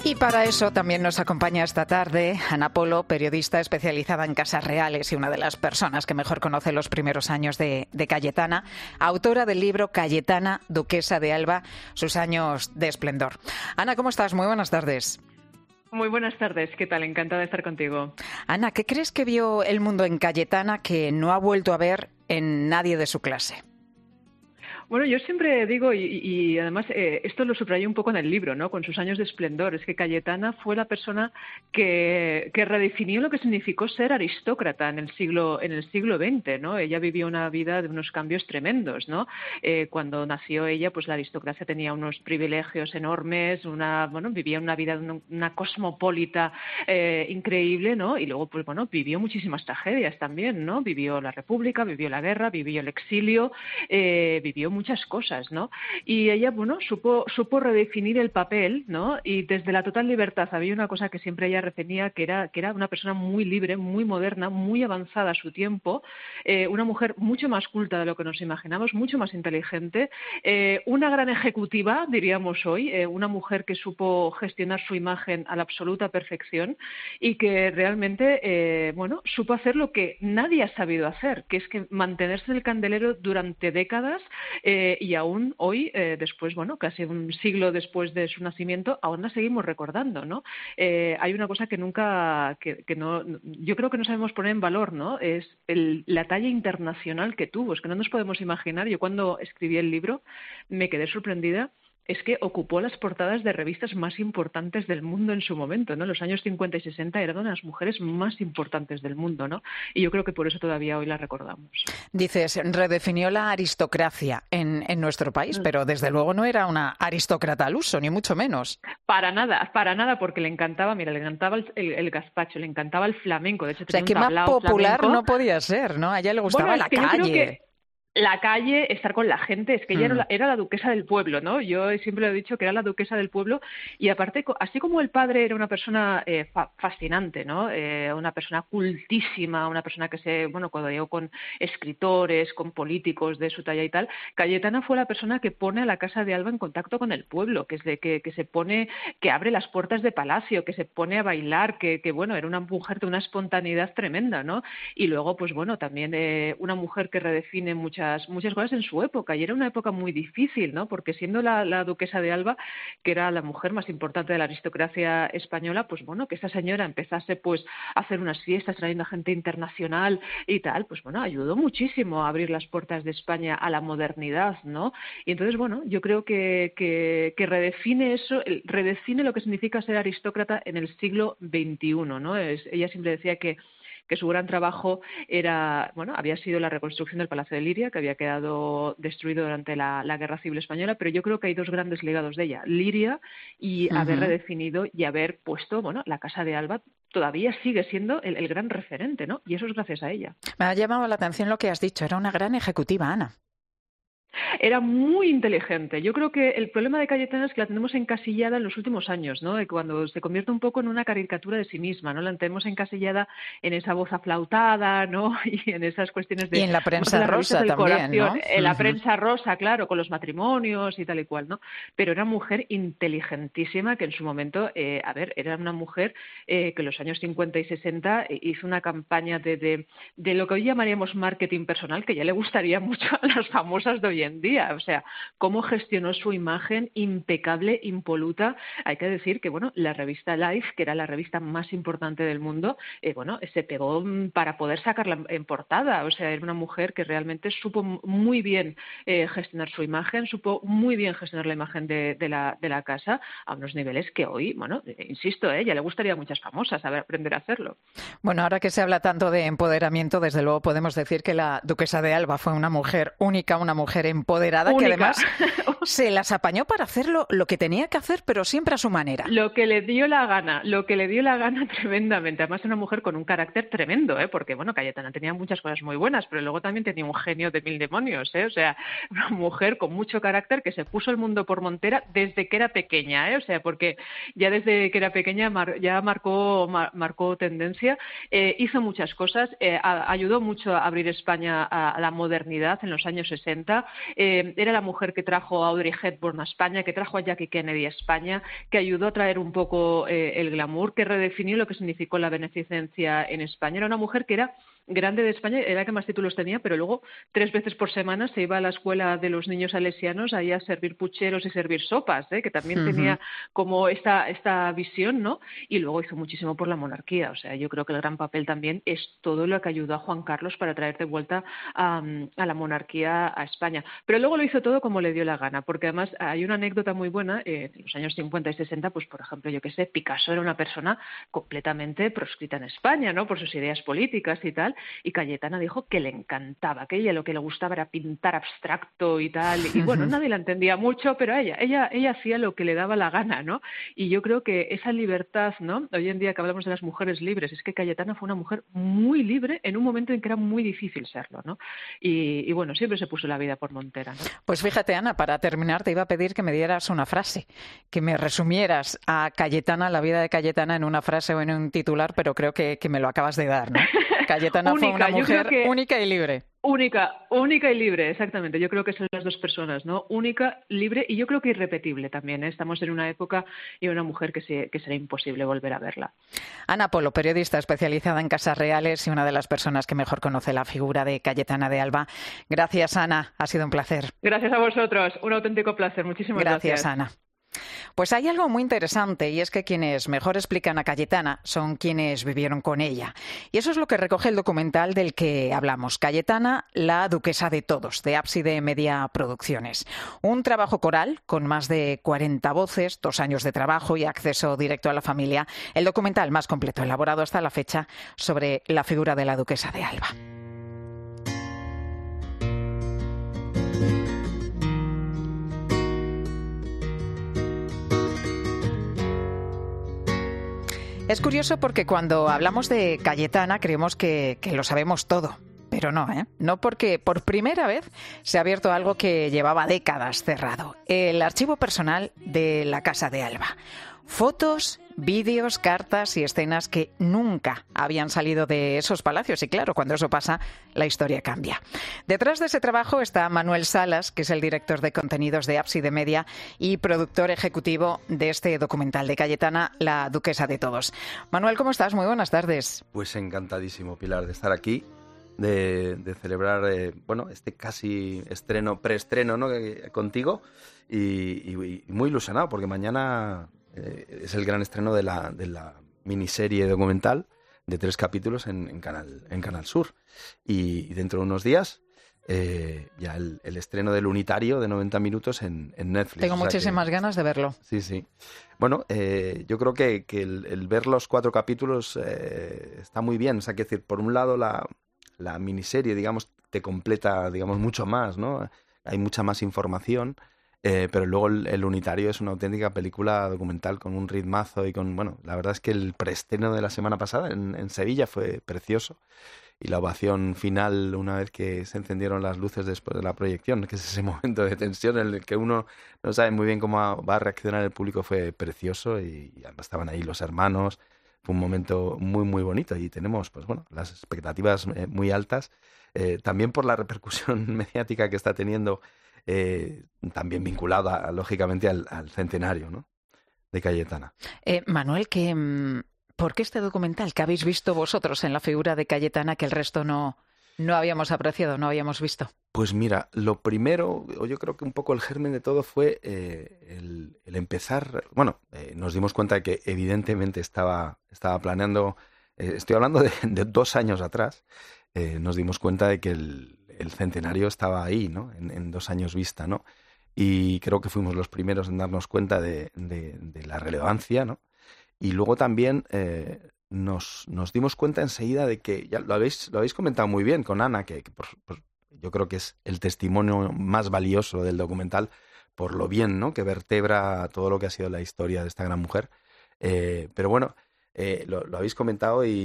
Y para eso también nos acompaña esta tarde Ana Polo, periodista especializada en casas reales y una de las personas que mejor conoce los primeros años de, de Cayetana, autora del libro Cayetana, duquesa de Alba, sus años de esplendor. Ana, ¿cómo estás? Muy buenas tardes. Muy buenas tardes, ¿qué tal? Encantada de estar contigo. Ana, ¿qué crees que vio el mundo en Cayetana que no ha vuelto a ver en nadie de su clase? Bueno, yo siempre digo, y, y además eh, esto lo subrayé un poco en el libro, ¿no? Con sus años de esplendor, es que Cayetana fue la persona que, que redefinió lo que significó ser aristócrata en el siglo en el siglo veinte, ¿no? Ella vivió una vida de unos cambios tremendos, ¿no? Eh, cuando nació ella, pues la aristocracia tenía unos privilegios enormes, una, bueno, vivía una vida de una, una cosmopolita eh, increíble, ¿no? Y luego, pues bueno, vivió muchísimas tragedias también, ¿no? Vivió la República, vivió la guerra, vivió el exilio, eh, vivió muchas cosas, ¿no? Y ella, bueno, supo, supo redefinir el papel, ¿no? Y desde la total libertad había una cosa que siempre ella refería, que era, que era una persona muy libre, muy moderna, muy avanzada a su tiempo, eh, una mujer mucho más culta de lo que nos imaginamos, mucho más inteligente, eh, una gran ejecutiva, diríamos hoy, eh, una mujer que supo gestionar su imagen a la absoluta perfección y que realmente, eh, bueno, supo hacer lo que nadie ha sabido hacer, que es que mantenerse en el candelero durante décadas. Eh, y aún hoy, eh, después, bueno, casi un siglo después de su nacimiento, aún la seguimos recordando, ¿no? Eh, hay una cosa que nunca, que, que no, yo creo que no sabemos poner en valor, ¿no? Es el, la talla internacional que tuvo. Es que no nos podemos imaginar. Yo cuando escribí el libro me quedé sorprendida. Es que ocupó las portadas de revistas más importantes del mundo en su momento, ¿no? En los años cincuenta y sesenta eran una de las mujeres más importantes del mundo, ¿no? Y yo creo que por eso todavía hoy la recordamos. Dices, redefinió la aristocracia en, en nuestro país, pero desde luego no era una aristócrata al uso, ni mucho menos. Para nada, para nada, porque le encantaba, mira, le encantaba el, el, el gazpacho, le encantaba el flamenco. De hecho, o sea, tenía que un más tablao popular flamenco. no podía ser, ¿no? A ella le gustaba Bueno, la es que yo creo calle. que la calle, estar con la gente, es que ella Mm. era, la, era la duquesa del pueblo, ¿no? Yo siempre he dicho que era la duquesa del pueblo y aparte, co- así como el padre era una persona eh, fa- fascinante, ¿no? Eh, una persona cultísima, una persona que se, bueno, codeó con escritores, con políticos de su talla y tal, Cayetana fue la persona que pone a la Casa de Alba en contacto con el pueblo, que es de que, que se pone, que abre las puertas de palacio, que se pone a bailar, que, que bueno, era una mujer de una espontaneidad tremenda, ¿no? Y luego, pues bueno, también eh, una mujer que redefine muchas muchas cosas en su época, y era una época muy difícil, ¿no? Porque siendo la, la duquesa de Alba, que era la mujer más importante de la aristocracia española, pues bueno, que esta señora empezase pues a hacer unas fiestas trayendo a gente internacional y tal, pues bueno, ayudó muchísimo a abrir las puertas de España a la modernidad, ¿no? Y entonces, bueno, yo creo que, que, que redefine eso, redefine lo que significa ser aristócrata en el siglo veintiuno, ¿no? Es, ella siempre decía que que su gran trabajo era, bueno, había sido la reconstrucción del Palacio de Liria, que había quedado destruido durante la, la Guerra Civil Española, pero yo creo que hay dos grandes legados de ella, Liria y Ujú. haber redefinido y haber puesto, bueno, la Casa de Alba todavía sigue siendo el, el gran referente, ¿no? Y eso es gracias a ella. Me ha llamado la atención lo que has dicho, era una gran ejecutiva, Ana. Era muy inteligente. Yo creo que el problema de Cayetana es que la tenemos encasillada en los últimos años, ¿no? De cuando se convierte un poco en una caricatura de sí misma, ¿no? La tenemos encasillada en esa voz aflautada, ¿no? Y en esas cuestiones de... Y en la prensa las revistas rosa del también, ¿no? corazón, en la Ujú. prensa rosa, claro, con los matrimonios y tal y cual, ¿no? Pero era una mujer inteligentísima que en su momento, eh, a ver, era una mujer eh, que en los años cincuenta y sesenta hizo una campaña de, de, de lo que hoy llamaríamos marketing personal, que ya le gustaría mucho a las famosas de hoy en día. O sea, cómo gestionó su imagen impecable, impoluta. Hay que decir que, bueno, la revista Life, que era la revista más importante del mundo, eh, bueno, se pegó mm, para poder sacarla en portada. O sea, era una mujer que realmente supo muy bien eh, gestionar su imagen, supo muy bien gestionar la imagen de, de, la, de la casa a unos niveles que hoy, bueno, eh, insisto, eh, ya le gustaría a muchas famosas saber aprender a hacerlo. Bueno, ahora que se habla tanto de empoderamiento, desde luego podemos decir que la duquesa de Alba fue una mujer única, una mujer empoderada, Única. que además se las apañó para hacerlo lo que tenía que hacer, pero siempre a su manera. Lo que le dio la gana, lo que le dio la gana tremendamente. Además, era una mujer con un carácter tremendo, ¿eh? Porque, bueno, Cayetana tenía muchas cosas muy buenas, pero luego también tenía un genio de mil demonios, ¿eh? O sea, una mujer con mucho carácter que se puso el mundo por montera desde que era pequeña, ¿eh? O sea, porque ya desde que era pequeña mar, ya marcó, mar, marcó tendencia, eh, hizo muchas cosas, eh, a, ayudó mucho a abrir España a, a la modernidad en los años sesenta, eh, era la mujer que trajo a Audrey Hepburn a España, que trajo a Jackie Kennedy a España, que ayudó a traer un poco eh, el glamour, que redefinió lo que significó la beneficencia en España. Era una mujer que era grande de España, era la que más títulos tenía, pero luego tres veces por semana se iba a la escuela de los niños salesianos ahí a servir pucheros y servir sopas, ¿eh? Que también uh-huh. tenía como esta, esta visión, ¿no? Y luego hizo muchísimo por la monarquía. O sea, yo creo que el gran papel también es todo lo que ayudó a Juan Carlos para traer de vuelta a, a la monarquía a España. Pero luego lo hizo todo como le dio la gana, porque además hay una anécdota muy buena, eh, en los años cincuenta y sesenta, pues por ejemplo, yo que sé, Picasso era una persona completamente proscrita en España, ¿no? Por sus ideas políticas y tal. Y Cayetana dijo que le encantaba, que a ella lo que le gustaba era pintar abstracto y tal, y bueno, nadie la entendía mucho, pero ella, ella, ella hacía lo que le daba la gana, ¿no? Y yo creo que esa libertad, ¿no? Hoy en día que hablamos de las mujeres libres, es que Cayetana fue una mujer muy libre en un momento en que era muy difícil serlo, ¿no? Y, y bueno, siempre se puso la vida por montera, ¿no? Pues fíjate, Ana, para terminar te iba a pedir que me dieras una frase, que me resumieras a Cayetana, la vida de Cayetana en una frase o en un titular, pero creo que, que me lo acabas de dar, ¿no? Cayetana única, fue una mujer que... única y libre. Única, única y libre, exactamente. Yo creo que son las dos personas, ¿no? Única, libre y yo creo que irrepetible también, ¿eh? Estamos en una época y una mujer que, se, que será imposible volver a verla. Ana Polo, periodista especializada en casas reales y una de las personas que mejor conoce la figura de Cayetana de Alba. Gracias, Ana. Ha sido un placer. Gracias a vosotros. Un auténtico placer. Muchísimas gracias. Gracias, Ana. Pues hay algo muy interesante y es que quienes mejor explican a Cayetana son quienes vivieron con ella. Y eso es lo que recoge el documental del que hablamos, Cayetana, la duquesa de todos, de Ábside Media Producciones. Un trabajo coral con más de cuarenta voces, dos años de trabajo y acceso directo a la familia. El documental más completo elaborado hasta la fecha sobre la figura de la duquesa de Alba. Es curioso porque cuando hablamos de Cayetana creemos que, que lo sabemos todo. Pero no, ¿eh? No, porque por primera vez se ha abierto algo que llevaba décadas cerrado. El archivo personal de la Casa de Alba. Fotos, vídeos, cartas y escenas que nunca habían salido de esos palacios. Y claro, cuando eso pasa, la historia cambia. Detrás de ese trabajo está Manuel Salas, que es el director de contenidos de Ábside Media y productor ejecutivo de este documental de Cayetana, la duquesa de todos. Manuel, ¿cómo estás? Muy buenas tardes. Pues encantadísimo, Pilar, de estar aquí, de, de celebrar eh, bueno, este casi estreno, preestreno, ¿no? contigo y, y, y muy ilusionado porque mañana... Eh, es el gran estreno de la, de la miniserie documental de tres capítulos en, en, Canal, en Canal Sur. Y, y dentro de unos días eh, ya el, el estreno del Unitario de noventa minutos en, en Netflix. Tengo o sea muchísimas que, ganas de verlo. Sí, sí. Bueno, eh, yo creo que, que el, el ver los cuatro capítulos eh, está muy bien. O sea, que decir, por un lado la, la miniserie, digamos, te completa, digamos, mucho más, ¿no? Hay mucha más información. Eh, pero luego el, el Unitario es una auténtica película documental con un ritmazo y con, bueno, la verdad es que el preestreno de la semana pasada en, en Sevilla fue precioso y la ovación final una vez que se encendieron las luces después de la proyección, que es ese momento de tensión en el que uno no sabe muy bien cómo va a reaccionar el público, fue precioso y, y además estaban ahí los hermanos, fue un momento muy muy bonito y tenemos, pues bueno, las expectativas eh, muy altas, eh, también por la repercusión mediática que está teniendo. Eh, también vinculada, lógicamente, al, al centenario, ¿no? de Cayetana. Eh, Manuel, que, ¿por qué este documental que habéis visto vosotros en la figura de Cayetana que el resto no, no habíamos apreciado, no habíamos visto? Pues mira, lo primero, o yo creo que un poco el germen de todo fue eh, el, el empezar... Bueno, eh, nos dimos cuenta de que evidentemente estaba, estaba planeando... Eh, estoy hablando de, de dos años atrás. Eh, nos dimos cuenta de que el... el centenario estaba ahí, ¿no? En, en dos años vista, ¿no? Y creo que fuimos los primeros en darnos cuenta de, de, de la relevancia, ¿no? Y luego también eh, nos, nos dimos cuenta enseguida de que, ya lo habéis, lo habéis comentado muy bien con Ana, que, que por, por, yo creo que es el testimonio más valioso del documental por lo bien, ¿no? que vertebra todo lo que ha sido la historia de esta gran mujer. Eh, pero bueno... Eh, lo, lo habéis comentado y,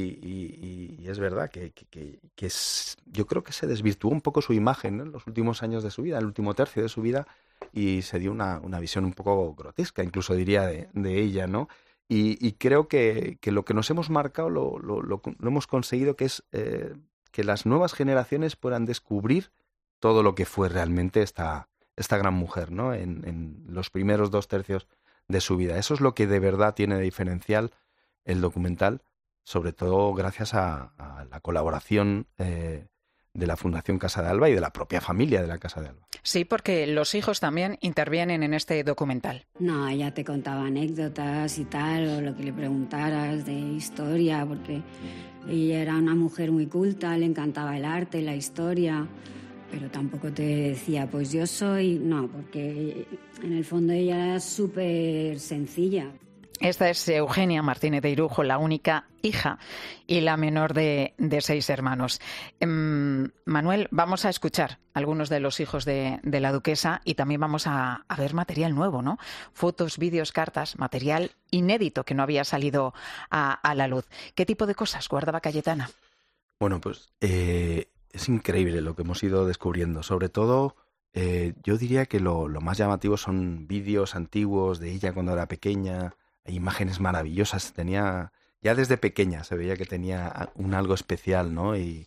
y, y es verdad que, que, que, que es, yo creo que se desvirtuó un poco su imagen, ¿no? en los últimos años de su vida, el último tercio de su vida, y se dio una, una visión un poco grotesca, incluso diría, de, de ella, ¿no? Y, y creo que, que lo que nos hemos marcado lo, lo, lo, lo hemos conseguido, que es eh, que las nuevas generaciones puedan descubrir todo lo que fue realmente esta, esta gran mujer, ¿no? En, en los primeros dos tercios de su vida. Eso es lo que de verdad tiene de diferencial el documental, sobre todo gracias a, a la colaboración eh, de la Fundación Casa de Alba y de la propia familia de la Casa de Alba. Sí, porque los hijos también intervienen en este documental. No, ella te contaba anécdotas y tal, o lo que le preguntaras de historia, porque ella era una mujer muy culta, le encantaba el arte, la historia, pero tampoco te decía, pues yo soy... No, porque en el fondo ella era súper sencilla. Esta es Eugenia Martínez de Irujo, la única hija y la menor de, de seis hermanos. Eh, Manuel, vamos a escuchar algunos de los hijos de, de la duquesa y también vamos a, a ver material nuevo, ¿no? Fotos, vídeos, cartas, material inédito que no había salido a, a la luz. ¿Qué tipo de cosas guardaba Cayetana? Bueno, pues eh, es increíble lo que hemos ido descubriendo. Sobre todo, eh, yo diría que lo, lo más llamativo son vídeos antiguos de ella cuando era pequeña. Hay imágenes maravillosas. Tenía, ya desde pequeña se veía que tenía un algo especial, ¿no? Y,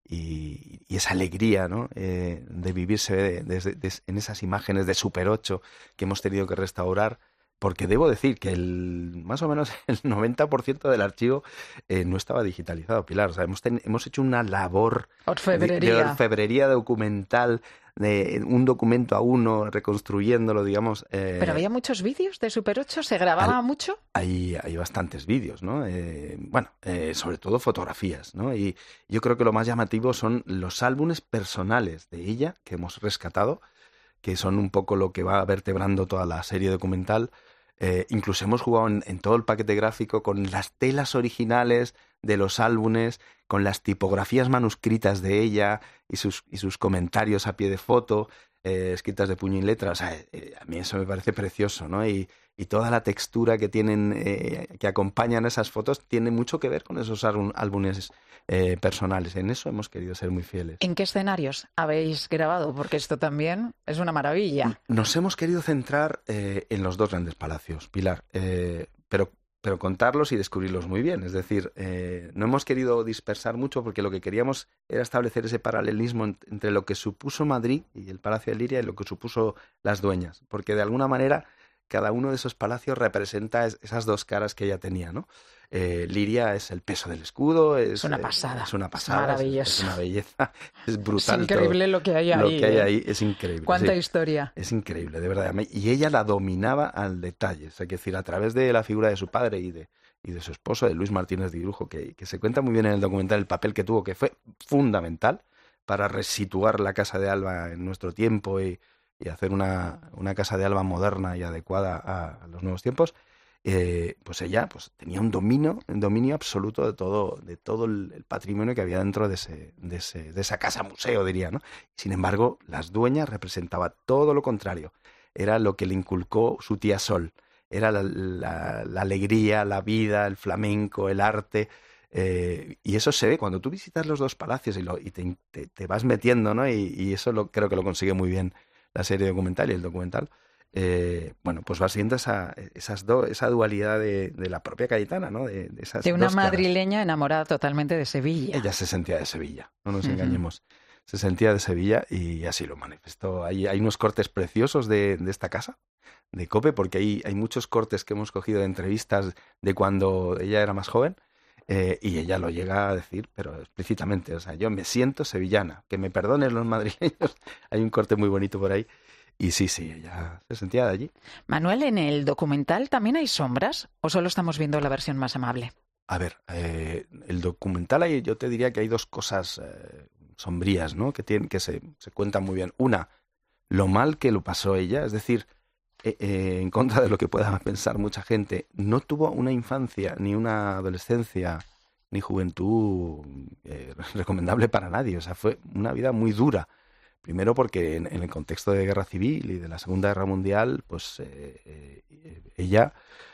y, y esa alegría, ¿no? Eh, de vivirse de, de, de, en esas imágenes de Super ocho que hemos tenido que restaurar. Porque debo decir que el, más o menos el noventa por ciento del archivo eh, no estaba digitalizado, Pilar. O sea, hemos, ten, hemos hecho una labor orfebrería. de, de orfebrería documental, de un documento a uno, reconstruyéndolo, digamos. Eh, ¿Pero había muchos vídeos de Super ocho? ¿Se grababa hay, mucho? Hay, hay bastantes vídeos, ¿no? Eh, bueno, eh, sobre todo fotografías, ¿no? Y yo creo que lo más llamativo son los álbumes personales de ella que hemos rescatado, que son un poco lo que va vertebrando toda la serie documental. Eh, incluso hemos jugado en, en todo el paquete gráfico con las telas originales de los álbumes, con las tipografías manuscritas de ella y sus, y sus comentarios a pie de foto, eh, escritas de puño y letra. O sea, eh, a mí eso me parece precioso, ¿no? Y, y toda la textura que tienen, eh, que acompañan esas fotos, tiene mucho que ver con esos álbumes eh, personales. En eso hemos querido ser muy fieles. ¿En qué escenarios habéis grabado? Porque esto también es una maravilla. Nos hemos querido centrar eh, en los dos grandes palacios, Pilar, eh, pero, pero contarlos y descubrirlos muy bien. Es decir, eh, no hemos querido dispersar mucho porque lo que queríamos era establecer ese paralelismo entre lo que supuso Madrid y el Palacio de Liria y lo que supuso Las Dueñas. Porque de alguna manera cada uno de esos palacios representa esas dos caras que ella tenía, ¿no? Eh, Liria es el peso del escudo, es, es una pasada, es una pasada, maravilloso, es, es una belleza, es brutal. Es increíble todo, lo que hay ahí. Lo que hay ¿eh? ahí es increíble. Cuánta sí, historia. Es increíble, de verdad. Y ella la dominaba al detalle, o sea, que decir, a través de la figura de su padre y de, y de su esposo, de Luis Martínez de Irujo, que, que se cuenta muy bien en el documental el papel que tuvo, que fue fundamental para resituar la Casa de Alba en nuestro tiempo y, y hacer una, una Casa de Alba moderna y adecuada a, a los nuevos tiempos. Eh, pues ella pues tenía un dominio, un dominio absoluto de todo, de todo el, el patrimonio que había dentro de ese, de ese, de esa casa museo, diría, ¿no? Sin embargo, Las Dueñas representaba todo lo contrario. Era lo que le inculcó su tía Sol. Era la, la, la alegría, la vida, el flamenco, el arte. Eh, y eso se ve cuando tú visitas los dos palacios y, lo, y te, te, te vas metiendo, ¿no? Y, y eso lo, creo que lo consigue muy bien la serie documental y el documental. Eh, bueno, pues va siendo esa, esas do, esa dualidad de, de la propia Cayetana, ¿no? De, de, esas de una dos madrileña caras. Enamorada totalmente de Sevilla. Ella se sentía de Sevilla, no nos uh-huh. engañemos. Se sentía de Sevilla y así lo manifestó. Hay, hay unos cortes preciosos de, de esta casa, de COPE, porque hay, hay muchos cortes que hemos cogido de entrevistas de cuando ella era más joven. Eh, y ella lo llega a decir, pero explícitamente, o sea, yo me siento sevillana, que me perdonen los madrileños. Hay un corte muy bonito por ahí. Y sí, sí, ella se sentía de allí. Manuel, ¿en el documental también hay sombras o solo estamos viendo la versión más amable? A ver, eh, el documental, hay, yo te diría que hay dos cosas eh, sombrías, ¿no? Que, tienen, que se, se cuentan muy bien. Una, lo mal que lo pasó ella, es decir, eh, eh, en contra de lo que pueda pensar mucha gente, no tuvo una infancia, ni una adolescencia, ni juventud eh, recomendable para nadie. O sea, fue una vida muy dura. Primero porque en, en el contexto de guerra civil y de la Segunda Guerra Mundial, pues eh, eh, ella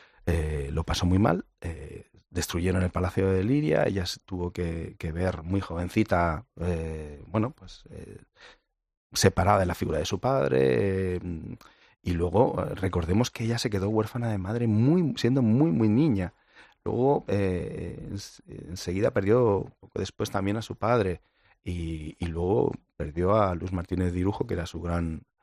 eh, lo pasó muy mal. Eh, destruyeron el Palacio de Liria, ella se tuvo que, que ver muy jovencita, eh, bueno, pues eh, separada de la figura de su padre. Eh, y luego eh, recordemos que ella se quedó huérfana de madre muy, siendo muy, muy niña. Luego eh, en, enseguida perdió, poco después también a su padre. Y, y luego perdió a Luis Martínez de Irujo, que era su gran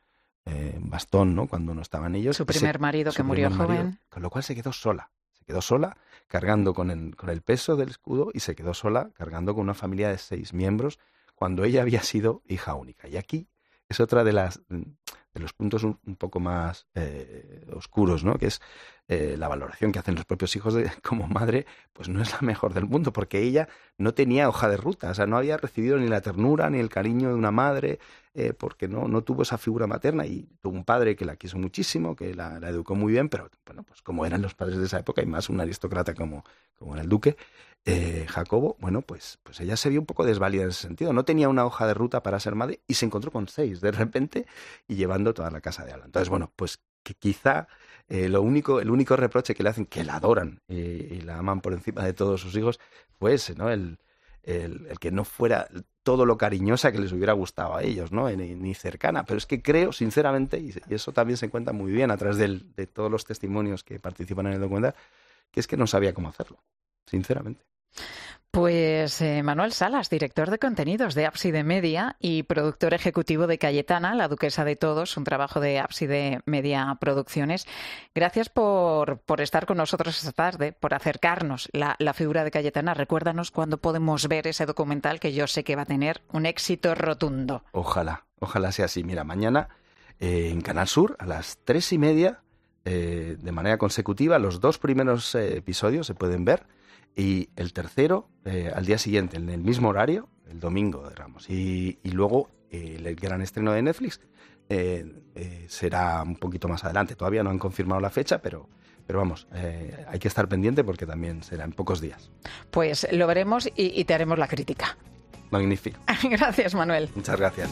eh, bastón, ¿no? Cuando no estaban ellos. Su primer se, marido su que murió primer marido, joven. Con lo cual se quedó sola. Se quedó sola cargando con el, con el peso del escudo y se quedó sola cargando con una familia de seis miembros cuando ella había sido hija única. Y aquí es otra de las de los puntos un, un poco más eh, oscuros, ¿no? Que es eh, la valoración que hacen los propios hijos de, como madre, pues no es la mejor del mundo, porque ella no tenía hoja de ruta, o sea, no había recibido ni la ternura ni el cariño de una madre, eh, porque no, no tuvo esa figura materna, y tuvo un padre que la quiso muchísimo, que la, la educó muy bien, pero bueno, pues como eran los padres de esa época, y más un aristócrata como, como era el duque, eh, Jacobo, bueno, pues, pues ella se vio un poco desvalida en ese sentido, no tenía una hoja de ruta para ser madre, y se encontró con seis de repente, y llevando toda la casa de Alba. Entonces, bueno, pues que quizá eh, lo único, el único reproche que le hacen, que la adoran y, y la aman por encima de todos sus hijos, fue ese, ¿no? El, el, el que no fuera todo lo cariñosa que les hubiera gustado a ellos, ¿no? Ni, ni cercana. Pero es que creo, sinceramente, y, y eso también se encuentra muy bien a través del, de todos los testimonios que participan en el documental, que es que no sabía cómo hacerlo, sinceramente. Pues eh, Manuel Salas, director de contenidos de Ábside Media y productor ejecutivo de Cayetana, la duquesa de todos, un trabajo de Ábside Media Producciones. Gracias por, por estar con nosotros esta tarde, por acercarnos la, la figura de Cayetana. Recuérdanos cuándo podemos ver ese documental, que yo sé que va a tener un éxito rotundo. Ojalá, ojalá sea así. Mira, mañana eh, en Canal Sur a las tres y media, eh, de manera consecutiva, los dos primeros eh, episodios se pueden ver. Y el tercero eh, al día siguiente, en el mismo horario, el domingo de Ramos. Y, y luego eh, el gran estreno de Netflix eh, eh, será un poquito más adelante. Todavía no han confirmado la fecha, pero, pero vamos, eh, hay que estar pendiente porque también será en pocos días. Pues lo veremos y, y te haremos la crítica. Magnífico. Gracias, Manuel. Muchas gracias.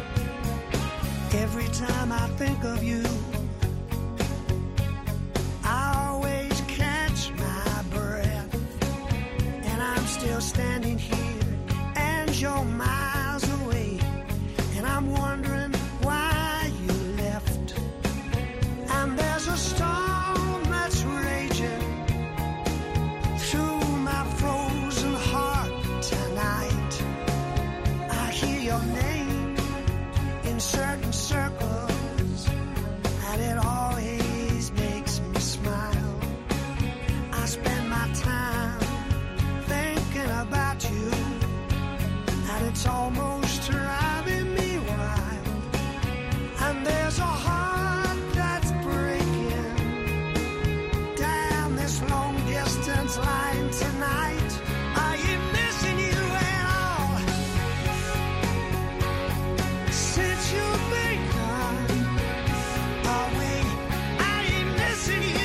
Every time I think of you, still standing here and you're miles away, and I'm wondering why you left. And there's a storm that's raging through my frozen heart tonight. I hear your name in certain circles and it always makes me smile. I spend my time about you, and it's almost driving me wild. And there's a heart that's breaking down this long distance line tonight. I ain't missing you at all since you've been gone away. I ain't missing you.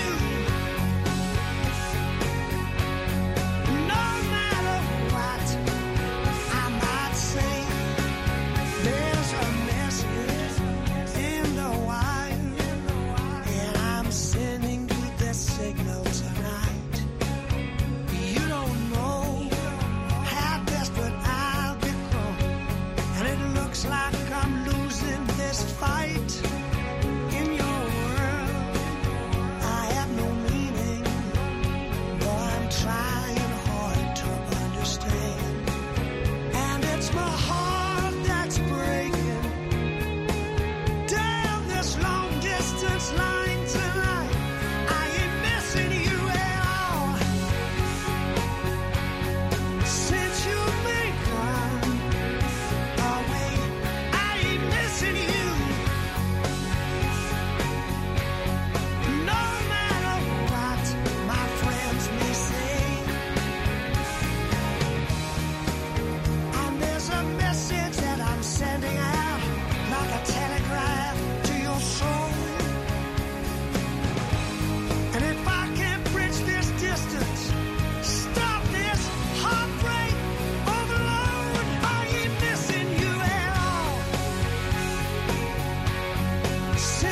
Say